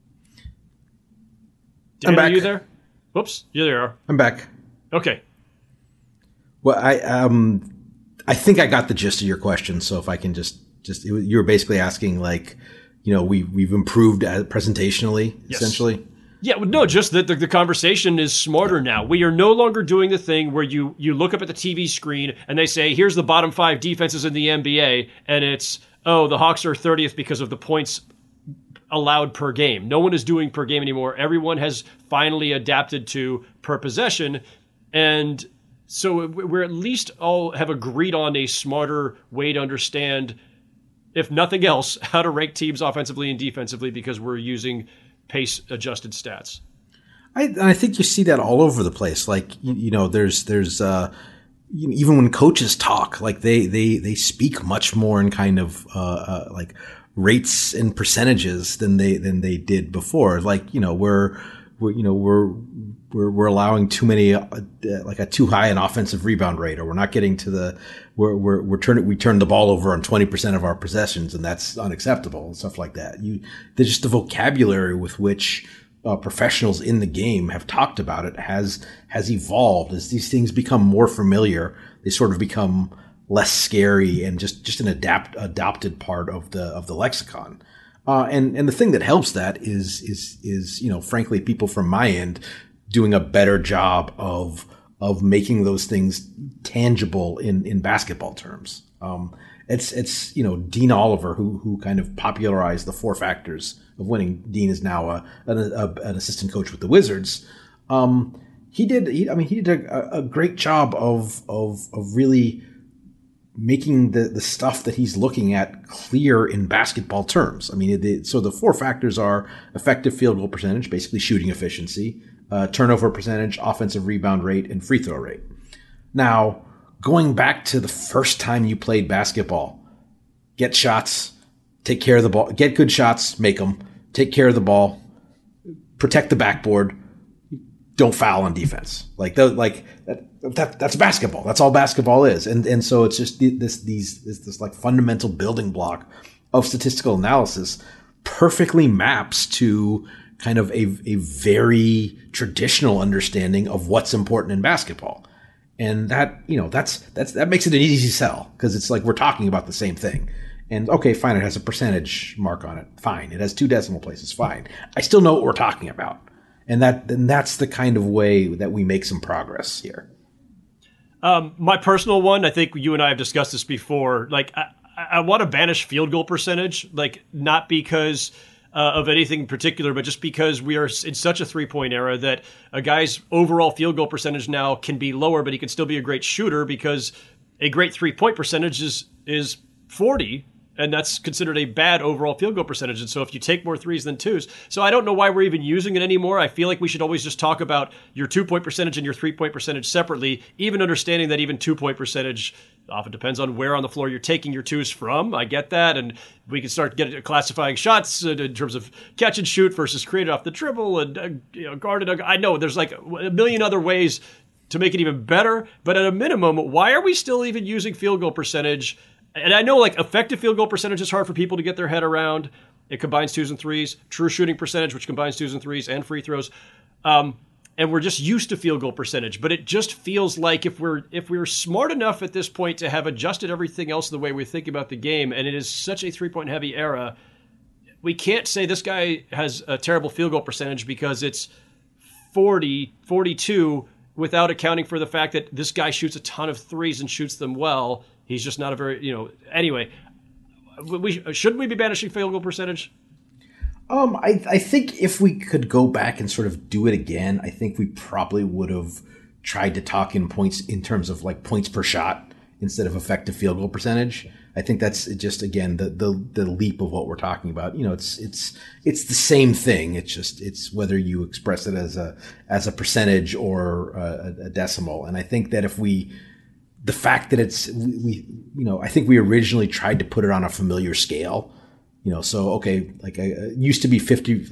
Dan, I'm back. Are you there? Whoops, you there. I'm back. Okay. Well, I think I got the gist of your question. So if I can you were basically asking we've improved presentationally, yes. Essentially. Yeah, no, just that the conversation is smarter now. We are no longer doing the thing where you look up at the TV screen and they say, here's the bottom 5 defenses in the NBA, and it's, the Hawks are 30th because of the points allowed per game. No one is doing per game anymore. Everyone has finally adapted to per possession. And so we're at least all have agreed on a smarter way to understand, if nothing else, how to rank teams offensively and defensively because we're using pace adjusted stats. I think you see that all over the place. There's even when coaches talk, they speak much more in kind of rates and percentages than they did before. We're allowing too many, a too high an offensive rebound rate, or we're not getting to we turn the ball over on 20% of our possessions, and that's unacceptable and stuff like that. There's just the vocabulary with which professionals in the game have talked about it has evolved as these things become more familiar. They sort of become less scary and just an adopted part of the lexicon. And the thing that helps that is frankly, people from my end doing a better job of making those things tangible in basketball terms. It's Dean Oliver who kind of popularized the 4 factors of winning. Dean is now an assistant coach with the Wizards. He did a great job of really making the stuff that he's looking at clear in basketball terms. I mean, so the 4 factors are effective field goal percentage, basically shooting efficiency, turnover percentage, offensive rebound rate, and free throw rate. Now, going back to the first time you played basketball, get shots, take care of the ball, get good shots, make them, take care of the ball, protect the backboard, don't foul on defense. That's basketball. That's all basketball is. And so it's just this like fundamental building block of statistical analysis perfectly maps to kind of a very traditional understanding of what's important in basketball. And that makes it an easy sell because it's like we're talking about the same thing. And okay, fine, it has a percentage mark on it. Fine. It has 2 decimal places. Fine. I still know what we're talking about. And that's the kind of way that we make some progress here. My personal one, I think you and I have discussed this before. Like, I want to banish field goal percentage, like not because of anything in particular, but just because we are in such a 3-point era that a guy's overall field goal percentage now can be lower, but he can still be a great shooter because a great 3-point percentage is 40. And that's considered a bad overall field goal percentage. And so if you take more 3s than 2s, so I don't know why we're even using it anymore. I feel like we should always just talk about your 2-point percentage and your 3-point percentage separately, even understanding that even 2-point percentage often depends on where on the floor you're taking your 2s from. I get that. And we can start classifying shots in terms of catch and shoot versus created off the dribble and guarded. I know there's like a million other ways to make it even better. But at a minimum, why are we still even using field goal percentage? And I know like effective field goal percentage is hard for people to get their head around. It combines 2s and 3s, true shooting percentage, which combines 2s and 3s and free throws. And we're just used to field goal percentage, but it just feels like if we're smart enough at this point to have adjusted everything else the way we think about the game, and it is such a 3-point heavy era, we can't say this guy has a terrible field goal percentage because it's 40, 42 without accounting for the fact that this guy shoots a ton of 3s and shoots them well. He's just not a very, anyway, shouldn't we be banishing field goal percentage? I think if we could go back and sort of do it again, I think we probably would have tried to talk in points in terms of like points per shot instead of effective field goal percentage. I think that's just, again, the leap of what we're talking about. It's the same thing. It's whether you express it as a percentage or a decimal. And I think that the fact that I think we originally tried to put it on a familiar scale, so, okay, like it used to be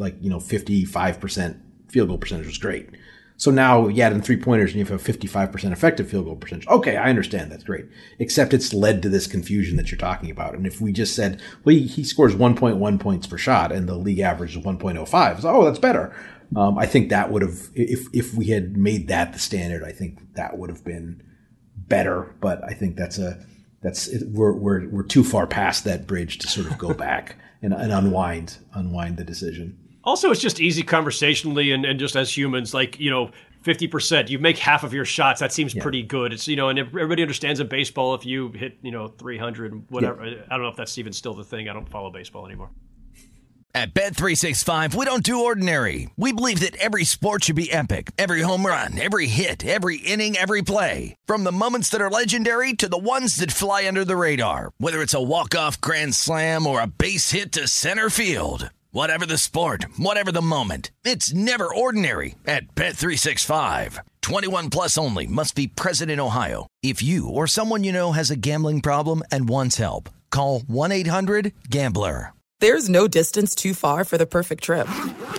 55% field goal percentage was great. So now you add in 3-pointers and you have a 55% effective field goal percentage. Okay, I understand. That's great. Except it's led to this confusion that you're talking about. And if we just said, well, he scores 1.1 points per shot and the league average is 1.05, so, that's better. I think that would have, if we had made that the standard, I think that would have been better. But I think we're too far past that bridge to sort of go back and unwind the decision. Also, it's just easy conversationally and just as humans, like, 50%, you make half of your shots. That seems pretty good. It's, and everybody understands in baseball, if you hit, 300, whatever. Yeah. I don't know if that's even still the thing. I don't follow baseball anymore. At Bet365, we don't do ordinary. We believe that every sport should be epic. Every home run, every hit, every inning, every play. From the moments that are legendary to the ones that fly under the radar. Whether it's a walk-off grand slam or a base hit to center field. Whatever the sport, whatever the moment, it's never ordinary at Bet365. 21 plus only. Must be present in Ohio. If you or someone you know has a gambling problem and wants help, call 1-800-GAMBLER. There's no distance too far for the perfect trip.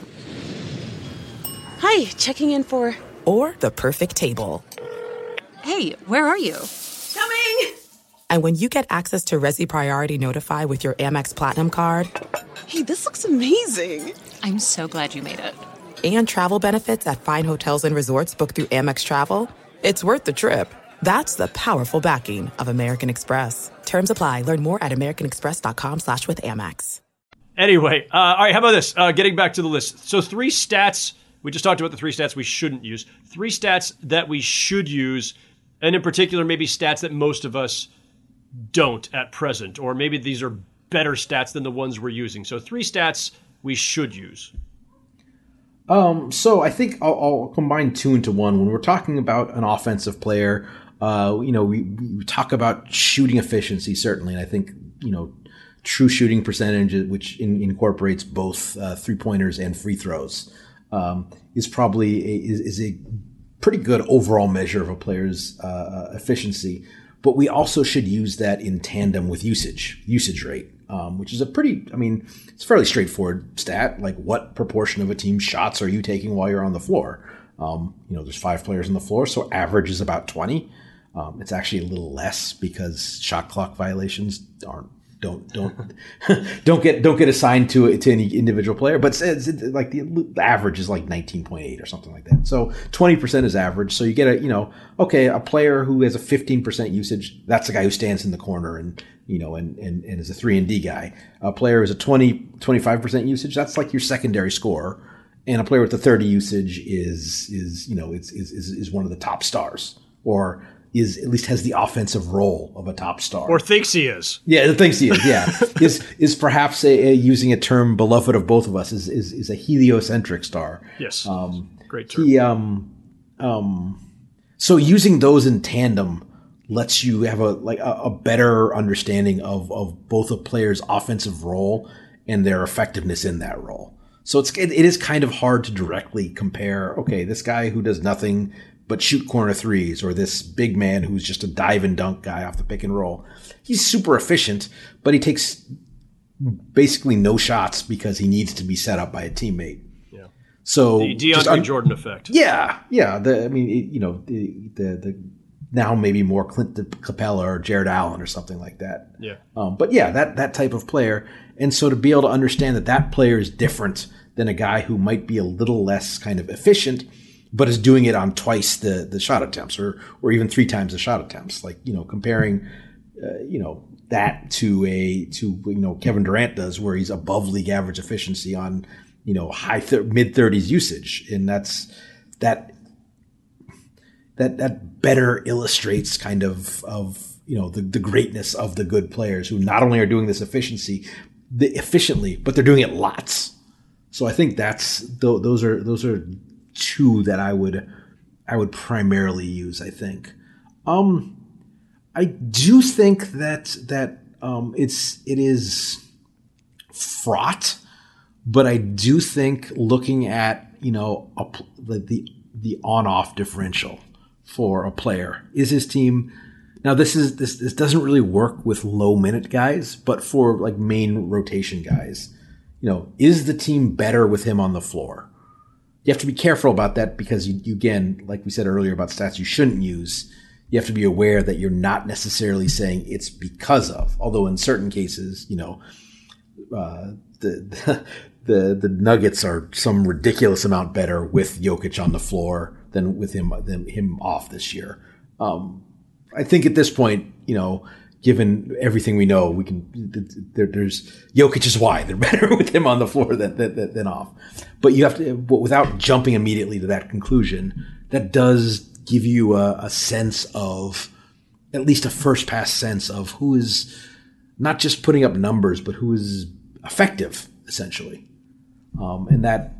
Hi, checking in for... Or the perfect table. Hey, where are you? Coming! And when you get access to Resi Priority Notify with your Amex Platinum card... Hey, this looks amazing. I'm so glad you made it. And travel benefits at fine hotels and resorts booked through Amex Travel, it's worth the trip. That's the powerful backing of American Express. Terms apply. Learn more at americanexpress.com/withAmex. Anyway, all right, how about this? Getting back to the list. So 3 stats. We just talked about the 3 stats we shouldn't use. 3 stats that we should use, and in particular, maybe stats that most of us don't at present, or maybe these are better stats than the ones we're using. So 3 stats we should use. So I think I'll combine 2 into 1. When we're talking about an offensive player, We talk about shooting efficiency, certainly. And I think, true shooting percentage, which incorporates both 3-pointers and free throws, is probably a pretty good overall measure of a player's efficiency. But we also should use that in tandem with usage rate, which is it's a fairly straightforward stat. Like, what proportion of a team's shots are you taking while you're on the floor? There's 5 players on the floor, so average is about 20. It's actually a little less because shot clock violations don't get assigned to any individual player, but it's like the average is like 19.8 or something like that. So 20% is average. So you get a player who has a 15% usage. That's the guy who stands in the corner and is a 3-and-D guy. A player who's a 25% usage. That's like your secondary scorer. And a player with the 30 usage is one of the top stars, or at least has the offensive role of a top star, or thinks he is. Yeah, thinks he is. Yeah, is perhaps using a term beloved of both of us is a heliocentric star. Yes, great term. So using those in tandem lets you have a better understanding of both a player's offensive role and their effectiveness in that role. So it is kind of hard to directly compare. Okay, this guy who does nothing but shoot corner threes, or this big man who's just a dive and dunk guy off the pick and roll. He's super efficient, but he takes basically no shots because he needs to be set up by a teammate. Yeah. So the DeAndre Jordan effect. Yeah. The now maybe more Clint Capella or Jared Allen or something like that. Yeah. But yeah, that type of player. And so to be able to understand that player is different than a guy who might be a little less kind of efficient, but is doing it on twice the shot attempts or even 3 times the shot attempts. Like, comparing, that to Kevin Durant does, where he's above league average efficiency on, high mid-30s usage. And that better illustrates kind of the greatness of the good players who not only are doing this efficiently, but they're doing it lots. So I think those are 2 that I would primarily use. I think. I do think that it is fraught, but I do think looking at the on-off differential for a player, is his team. Now this doesn't really work with low minute guys, but for like main rotation guys, is the team better with him on the floor? You have to be careful about that because you again, like we said earlier about stats you shouldn't use, you have to be aware that you're not necessarily saying it's because of, although in certain cases, the Nuggets are some ridiculous amount better with Jokic on the floor than with him off this year. I think at this point, given everything we know, there's Jokic is why they're better with him on the floor than off. But you have to, without jumping immediately to that conclusion, that does give you a sense of, at least a first pass sense of who is not just putting up numbers, but who is effective, essentially. And that,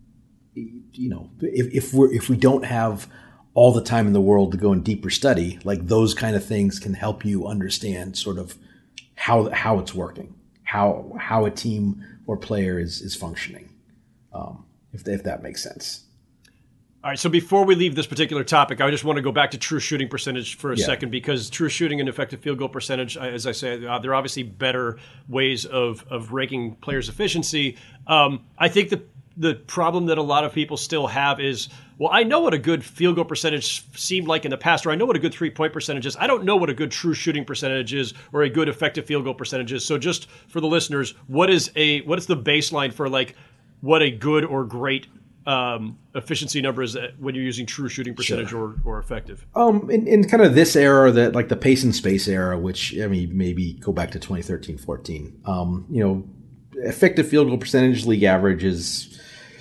if we don't have all the time in the world to go in deeper study, like those kind of things can help you understand sort of how it's working, how a team or player is functioning, if that makes sense. All right, so before we leave this particular topic, I just want to go back to true shooting percentage for a second, because true shooting and effective field goal percentage, as I say, there are obviously better ways of ranking players' efficiency. I think the problem that a lot of people still have is, well, I know what a good field goal percentage seemed like in the past, or I know what a good 3-point percentage is. I don't know what a good true shooting percentage is or a good effective field goal percentage is. So just for the listeners, what is the baseline for like what a good or great efficiency number is when you're using true shooting percentage or effective? In kind of this era, that like the pace and space era, which maybe go back to 2013-14. Effective field goal percentage league average is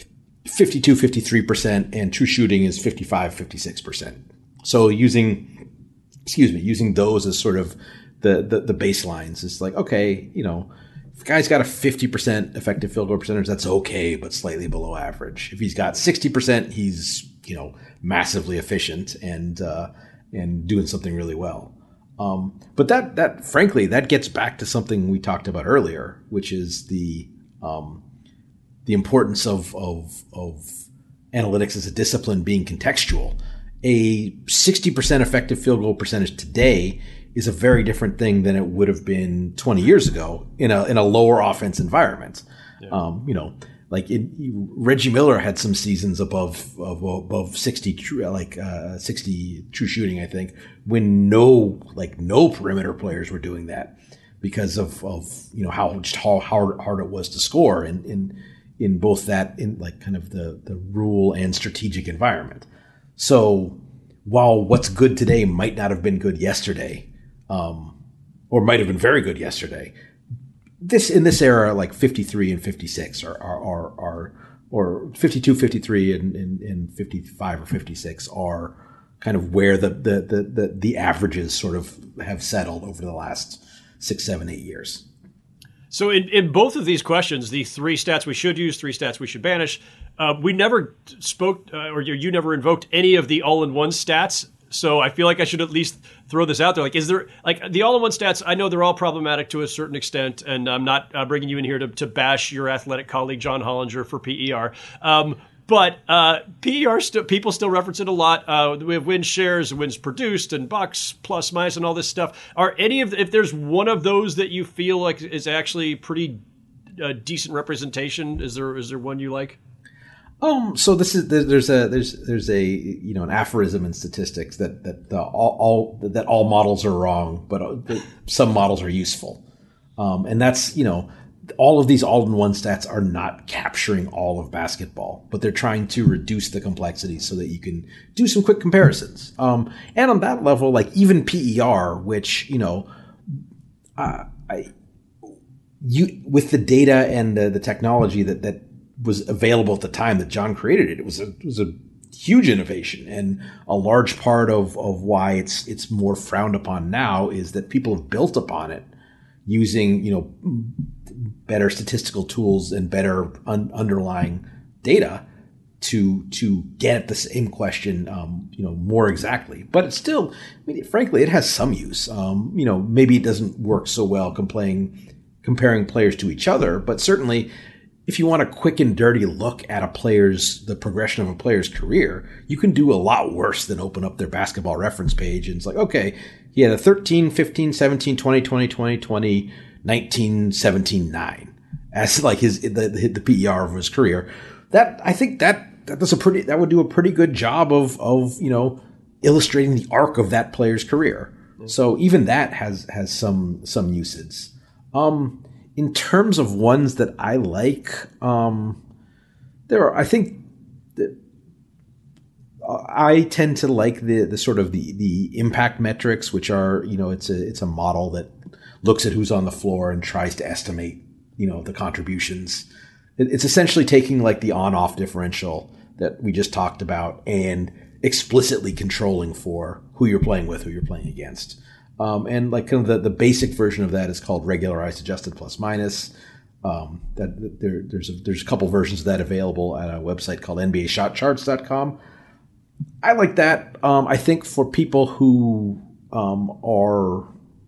52-53%, and true shooting is 55-56%. So using those as sort of the baselines, it's like, okay, if a guy's got a 50% effective field goal percentage, that's okay, but slightly below average. If he's got 60%, he's massively efficient, and and doing something really well. But that frankly, that gets back to something we talked about earlier, which is the importance of analytics as a discipline being contextual. A 60% effective field goal percentage today is a very different thing than it would have been 20 years ago in a lower offense environment. Yeah. Reggie Miller had some seasons above 60 60 true shooting, I think, when no perimeter players were doing that because of how hard it was to score in both that in like kind of the rule and strategic environment. So while what's good today might not have been good yesterday, or might have been very good yesterday, in this era, like 53 and 56 or 52, 53 and 55 or 56 are kind of where the averages sort of have settled over the last 6, 7, 8 years. So in both of these questions, the 3 stats we should use, 3 stats we should banish, we never spoke or you never invoked any of the all-in-one stats. So I feel like I should at least throw this out there. Like, is there like the all-in-one stats? I know they're all problematic to a certain extent, and I'm not bringing you in here to bash your athletic colleague John Hollinger for PER. But PER people still reference it a lot. We have wins shares, wins produced, and bucks, plus, minus, and all this stuff. Are any of if there's one of those that you feel like is actually pretty decent representation? Is there one you like? So there's a an aphorism in statistics that all models are wrong, but some models are useful, and that's all of these all-in-one stats are not capturing all of basketball, but they're trying to reduce the complexity so that you can do some quick comparisons. And on that level, like even PER, which with the data and the technology that was available at the time that John created it, it was a huge innovation, and a large part of why it's more frowned upon now is that people have built upon it using better statistical tools and better underlying data to get at the same question more exactly. But it's still, frankly, it has some use. Maybe it doesn't work so well comparing players to each other, but certainly, if you want a quick and dirty look at the progression of a player's career, you can do a lot worse than open up their basketball reference page. And it's like, okay, he had a 13, 15, 17, 20, 20, 20, 20, 19, 17, 9 as like the PER of his career. That I think that would do a pretty good job of illustrating the arc of that player's career. So even that has some usage. In terms of ones that I like, I think that I tend to like the sort of the impact metrics, which are it's a model that looks at who's on the floor and tries to estimate the contributions. It's essentially taking like the on-off differential that we just talked about and explicitly controlling for who you're playing with, who you're playing against. And like kind of the basic version of that is called regularized adjusted plus minus. There's a couple versions of that available at a website called NBAshotcharts.com. I like that. I think for people who are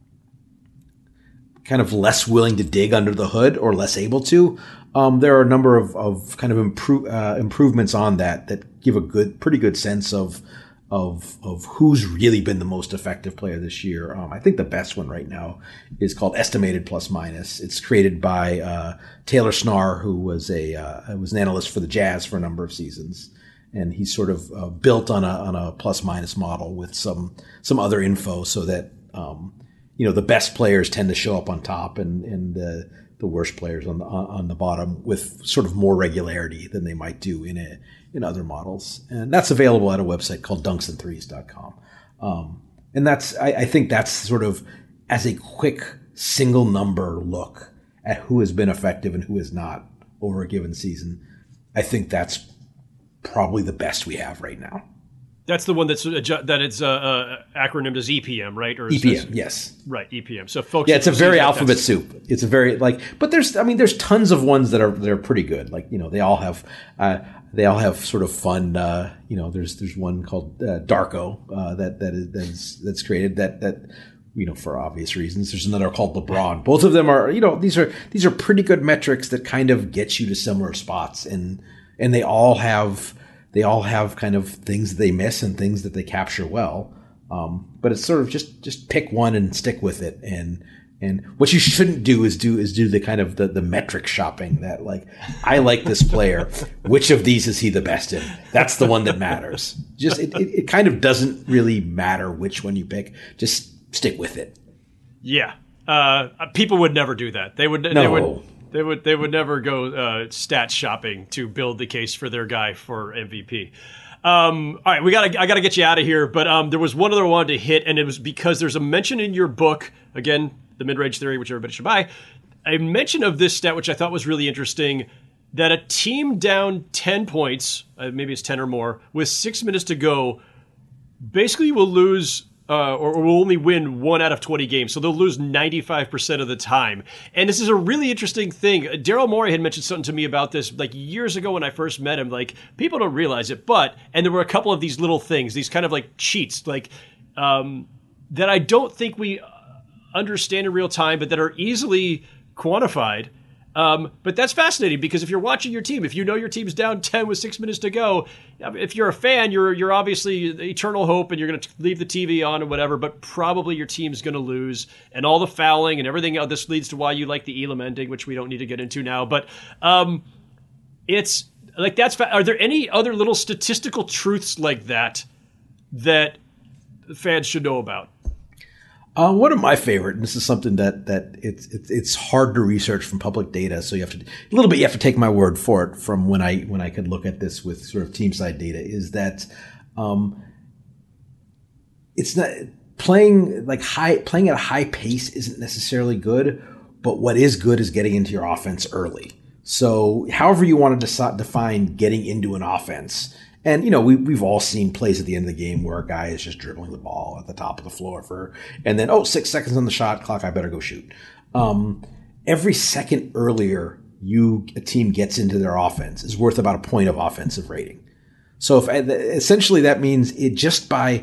kind of less willing to dig under the hood or less able to, there are a number of kind of improvements on that give a pretty good sense of who's really been the most effective player this year. I think the best one right now is called Estimated Plus Minus. It's created by Taylor Snar, who was an analyst for the Jazz for a number of seasons, and he's sort of built on a plus minus model with some other info so that the best players tend to show up on top and the worst players on the bottom with sort of more regularity than they might do in other models. And that's available at a website called dunksandthrees.com. And I think that's sort of as a quick single number look at who has been effective and who has not over a given season. I think that's probably the best we have right now. That's the one that's acronymed as EPM, right? Or EPM, yes. Right, EPM. So folks, yeah, it's a very alphabet soup. It's a very but there's tons of ones that are pretty good. Like, they all have sort of fun. There's one called Darko that's created that for obvious reasons. There's another called LeBron. Both of them are these are pretty good metrics that kind of get you to similar spots, and they all have kind of things that they miss and things that they capture well. But it's sort of just pick one and stick with it. And what you shouldn't do is do the kind of the metric shopping that, like, I like this player. Which of these is he the best in? That's the one that matters. Just it kind of doesn't really matter which one you pick. Just stick with it. Yeah. People would never do that. They would never go stat shopping to build the case for their guy for MVP. All right, I gotta get you out of here. But there was one other I wanted to hit, and it was because there's a mention in your book, again, The Mid-Range Theory, which everybody should buy. A mention of this stat, which I thought was really interesting, that a team down 10 points, maybe it's 10 or more, with 6 minutes to go, basically will lose. Or will only win 1 out of 20 games. So they'll lose 95% of the time. And this is a really interesting thing. Daryl Morey had mentioned something to me about this like years ago when I first met him. Like, people don't realize it, and there were a couple of these little things, these kind of like cheats, like that I don't think we understand in real time, but that are easily quantified. But that's fascinating, because if you're watching your team, if you know your team's down 10 with 6 minutes to go, if you're a fan, you're obviously the eternal hope and you're going to leave the TV on and whatever, but probably your team's going to lose, and all the fouling and everything else. This leads to why you like the Elam ending, which we don't need to get into now. But it's like, are there any other little statistical truths like that fans should know about? One of my favorite, and this is something that it's hard to research from public data, so you have to take my word for it from when I could look at this with sort of team side data, is that it's not playing at a high pace isn't necessarily good, but what is good is getting into your offense early. So however you want to define getting into an offense. And, we've all seen plays at the end of the game where a guy is just dribbling the ball at the top of the floor and then, 6 seconds on the shot clock, I better go shoot. Every second earlier a team gets into their offense is worth about a point of offensive rating. So essentially that means just by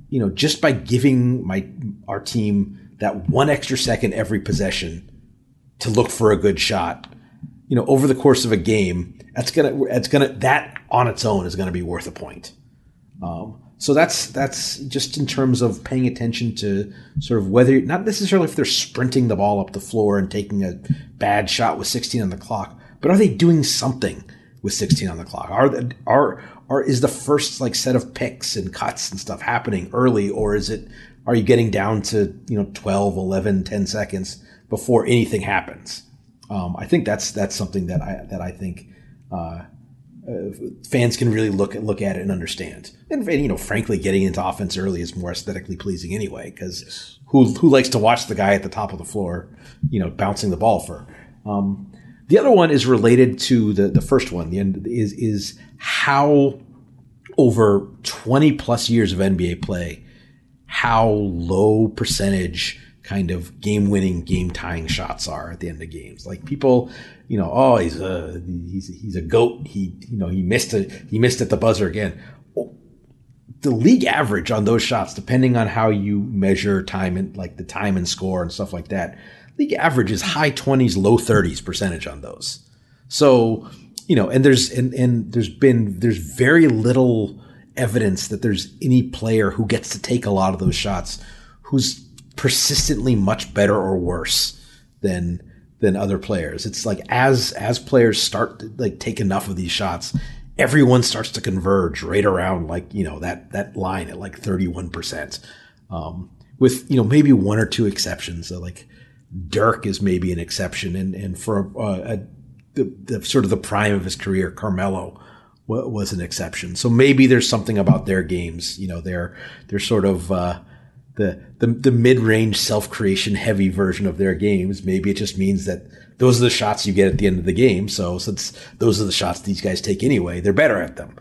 giving our team that 1 extra second every possession to look for a good shot, over the course of a game, that on its own is going to be worth a point. So that's just in terms of paying attention to sort of whether, not necessarily if they're sprinting the ball up the floor and taking a bad shot with 16 on the clock, but are they doing something with 16 on the clock? Is the first set of picks and cuts and stuff happening early, or are you getting down to 12, 11, 10 seconds before anything happens? I think that's something that I think fans can really look at it and understand. And frankly, getting into offense early is more aesthetically pleasing anyway, because who likes to watch the guy at the top of the floor, bouncing the ball for? The other one is related to the first one. The end is how over 20 plus years of NBA play, how low percentage kind of game-winning, game-tying shots are at the end of games. Like, people, he's a goat. He missed at the buzzer again. The league average on those shots, depending on how you measure time and the time and score and stuff like that, league average is high 20s, low 30s% on those. So, and there's very little evidence that there's any player who gets to take a lot of those shots who's persistently much better or worse than other players. It's like as players start to take enough of these shots, everyone starts to converge right around that line at 31%. With maybe one or two exceptions. So Dirk is maybe an exception, and for the sort of the prime of his career, Carmelo was an exception. So maybe there's something about their games. They're sort of the mid-range self-creation heavy version of their games. Maybe it just means that those are the shots you get at the end of the game. So since those are the shots these guys take anyway, they're better at them.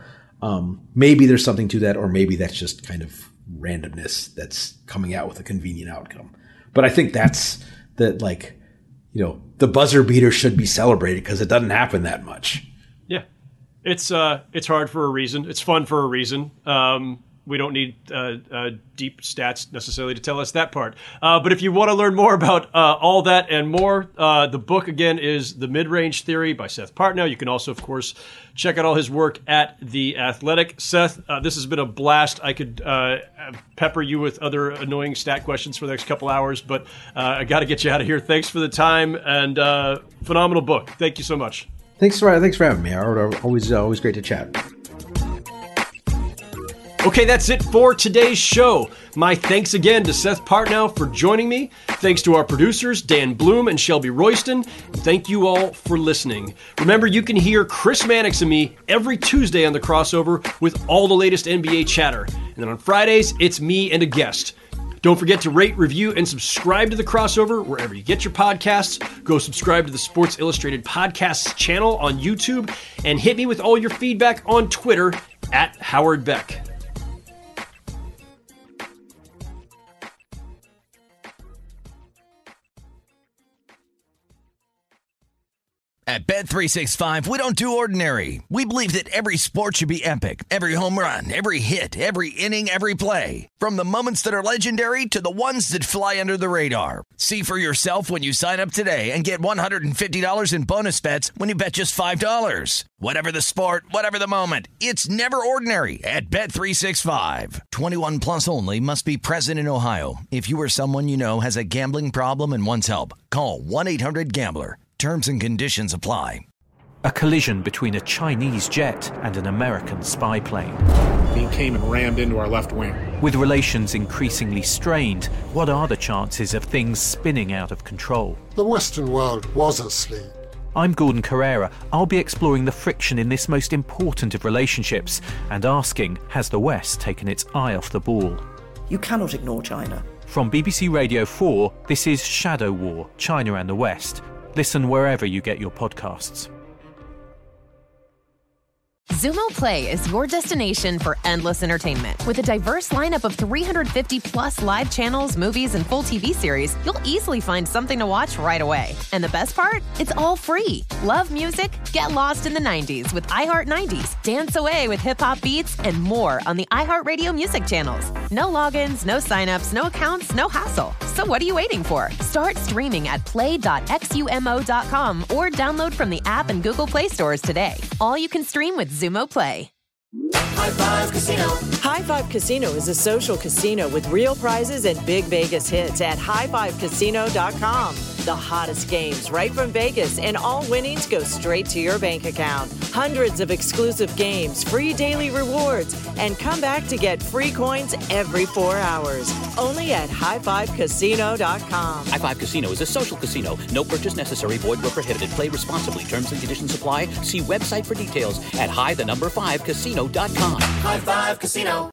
maybe there's something to that, or maybe that's just kind of randomness that's coming out with a convenient outcome. But I think that's the buzzer beater should be celebrated because it doesn't happen that much. Yeah. It's hard for a reason. It's fun for a reason. We don't need deep stats necessarily to tell us that part. But if you want to learn more about all that and more, the book, again, is The Mid-Range Theory by Seth Partnow. You can also, of course, check out all his work at The Athletic. Seth, this has been a blast. I could pepper you with other annoying stat questions for the next couple hours, but I got to get you out of here. Thanks for the time, and phenomenal book. Thank you so much. Thanks for having me, Howard. Always great to chat. Okay, that's it for today's show. My thanks again to Seth Partnow for joining me. Thanks to our producers, Dan Bloom and Shelby Royston. And thank you all for listening. Remember, you can hear Chris Mannix and me every Tuesday on The Crossover with all the latest NBA chatter. And then on Fridays, it's me and a guest. Don't forget to rate, review, and subscribe to The Crossover wherever you get your podcasts. Go subscribe to the Sports Illustrated Podcasts channel on YouTube. And hit me with all your feedback on Twitter at Howard Beck. At Bet365, we don't do ordinary. We believe that every sport should be epic. Every home run, every hit, every inning, every play. From the moments that are legendary to the ones that fly under the radar. See for yourself when you sign up today and get $150 in bonus bets when you bet just $5. Whatever the sport, whatever the moment, it's never ordinary at Bet365. 21 plus only. Must be present in Ohio. If you or someone you know has a gambling problem and wants help, call 1-800-GAMBLER. Terms and conditions apply. A collision between a Chinese jet and an American spy plane. He came and rammed into our left wing. With relations increasingly strained, what are the chances of things spinning out of control? The Western world was asleep. I'm Gordon Carrera. I'll be exploring the friction in this most important of relationships and asking, has the West taken its eye off the ball? You cannot ignore China. From BBC Radio 4, this is Shadow War, China and the West. Listen wherever you get your podcasts. Xumo Play is your destination for endless entertainment. With a diverse lineup of 350 plus live channels, movies, and full TV series, you'll easily find something to watch right away. And the best part? It's all free. Love music? Get lost in the 90s with iHeart 90s, dance away with hip-hop beats, and more on the iHeartRadio music channels. No logins, no signups, no accounts, no hassle. So what are you waiting for? Start streaming at play.xumo.com or download from the app and Google Play stores today. All you can stream with Xumo Play. High Five Casino. High Five Casino is a social casino with real prizes and big Vegas hits at highfivecasino.com. The hottest games right from Vegas, and all winnings go straight to your bank account. Hundreds of exclusive games, free daily rewards, and come back to get free coins every 4 hours. Only at highfivecasino.com. High Five Casino is a social casino. No purchase necessary. Void where prohibited. Play responsibly. Terms and conditions apply. See website for details at high5casino.com. High Five Casino.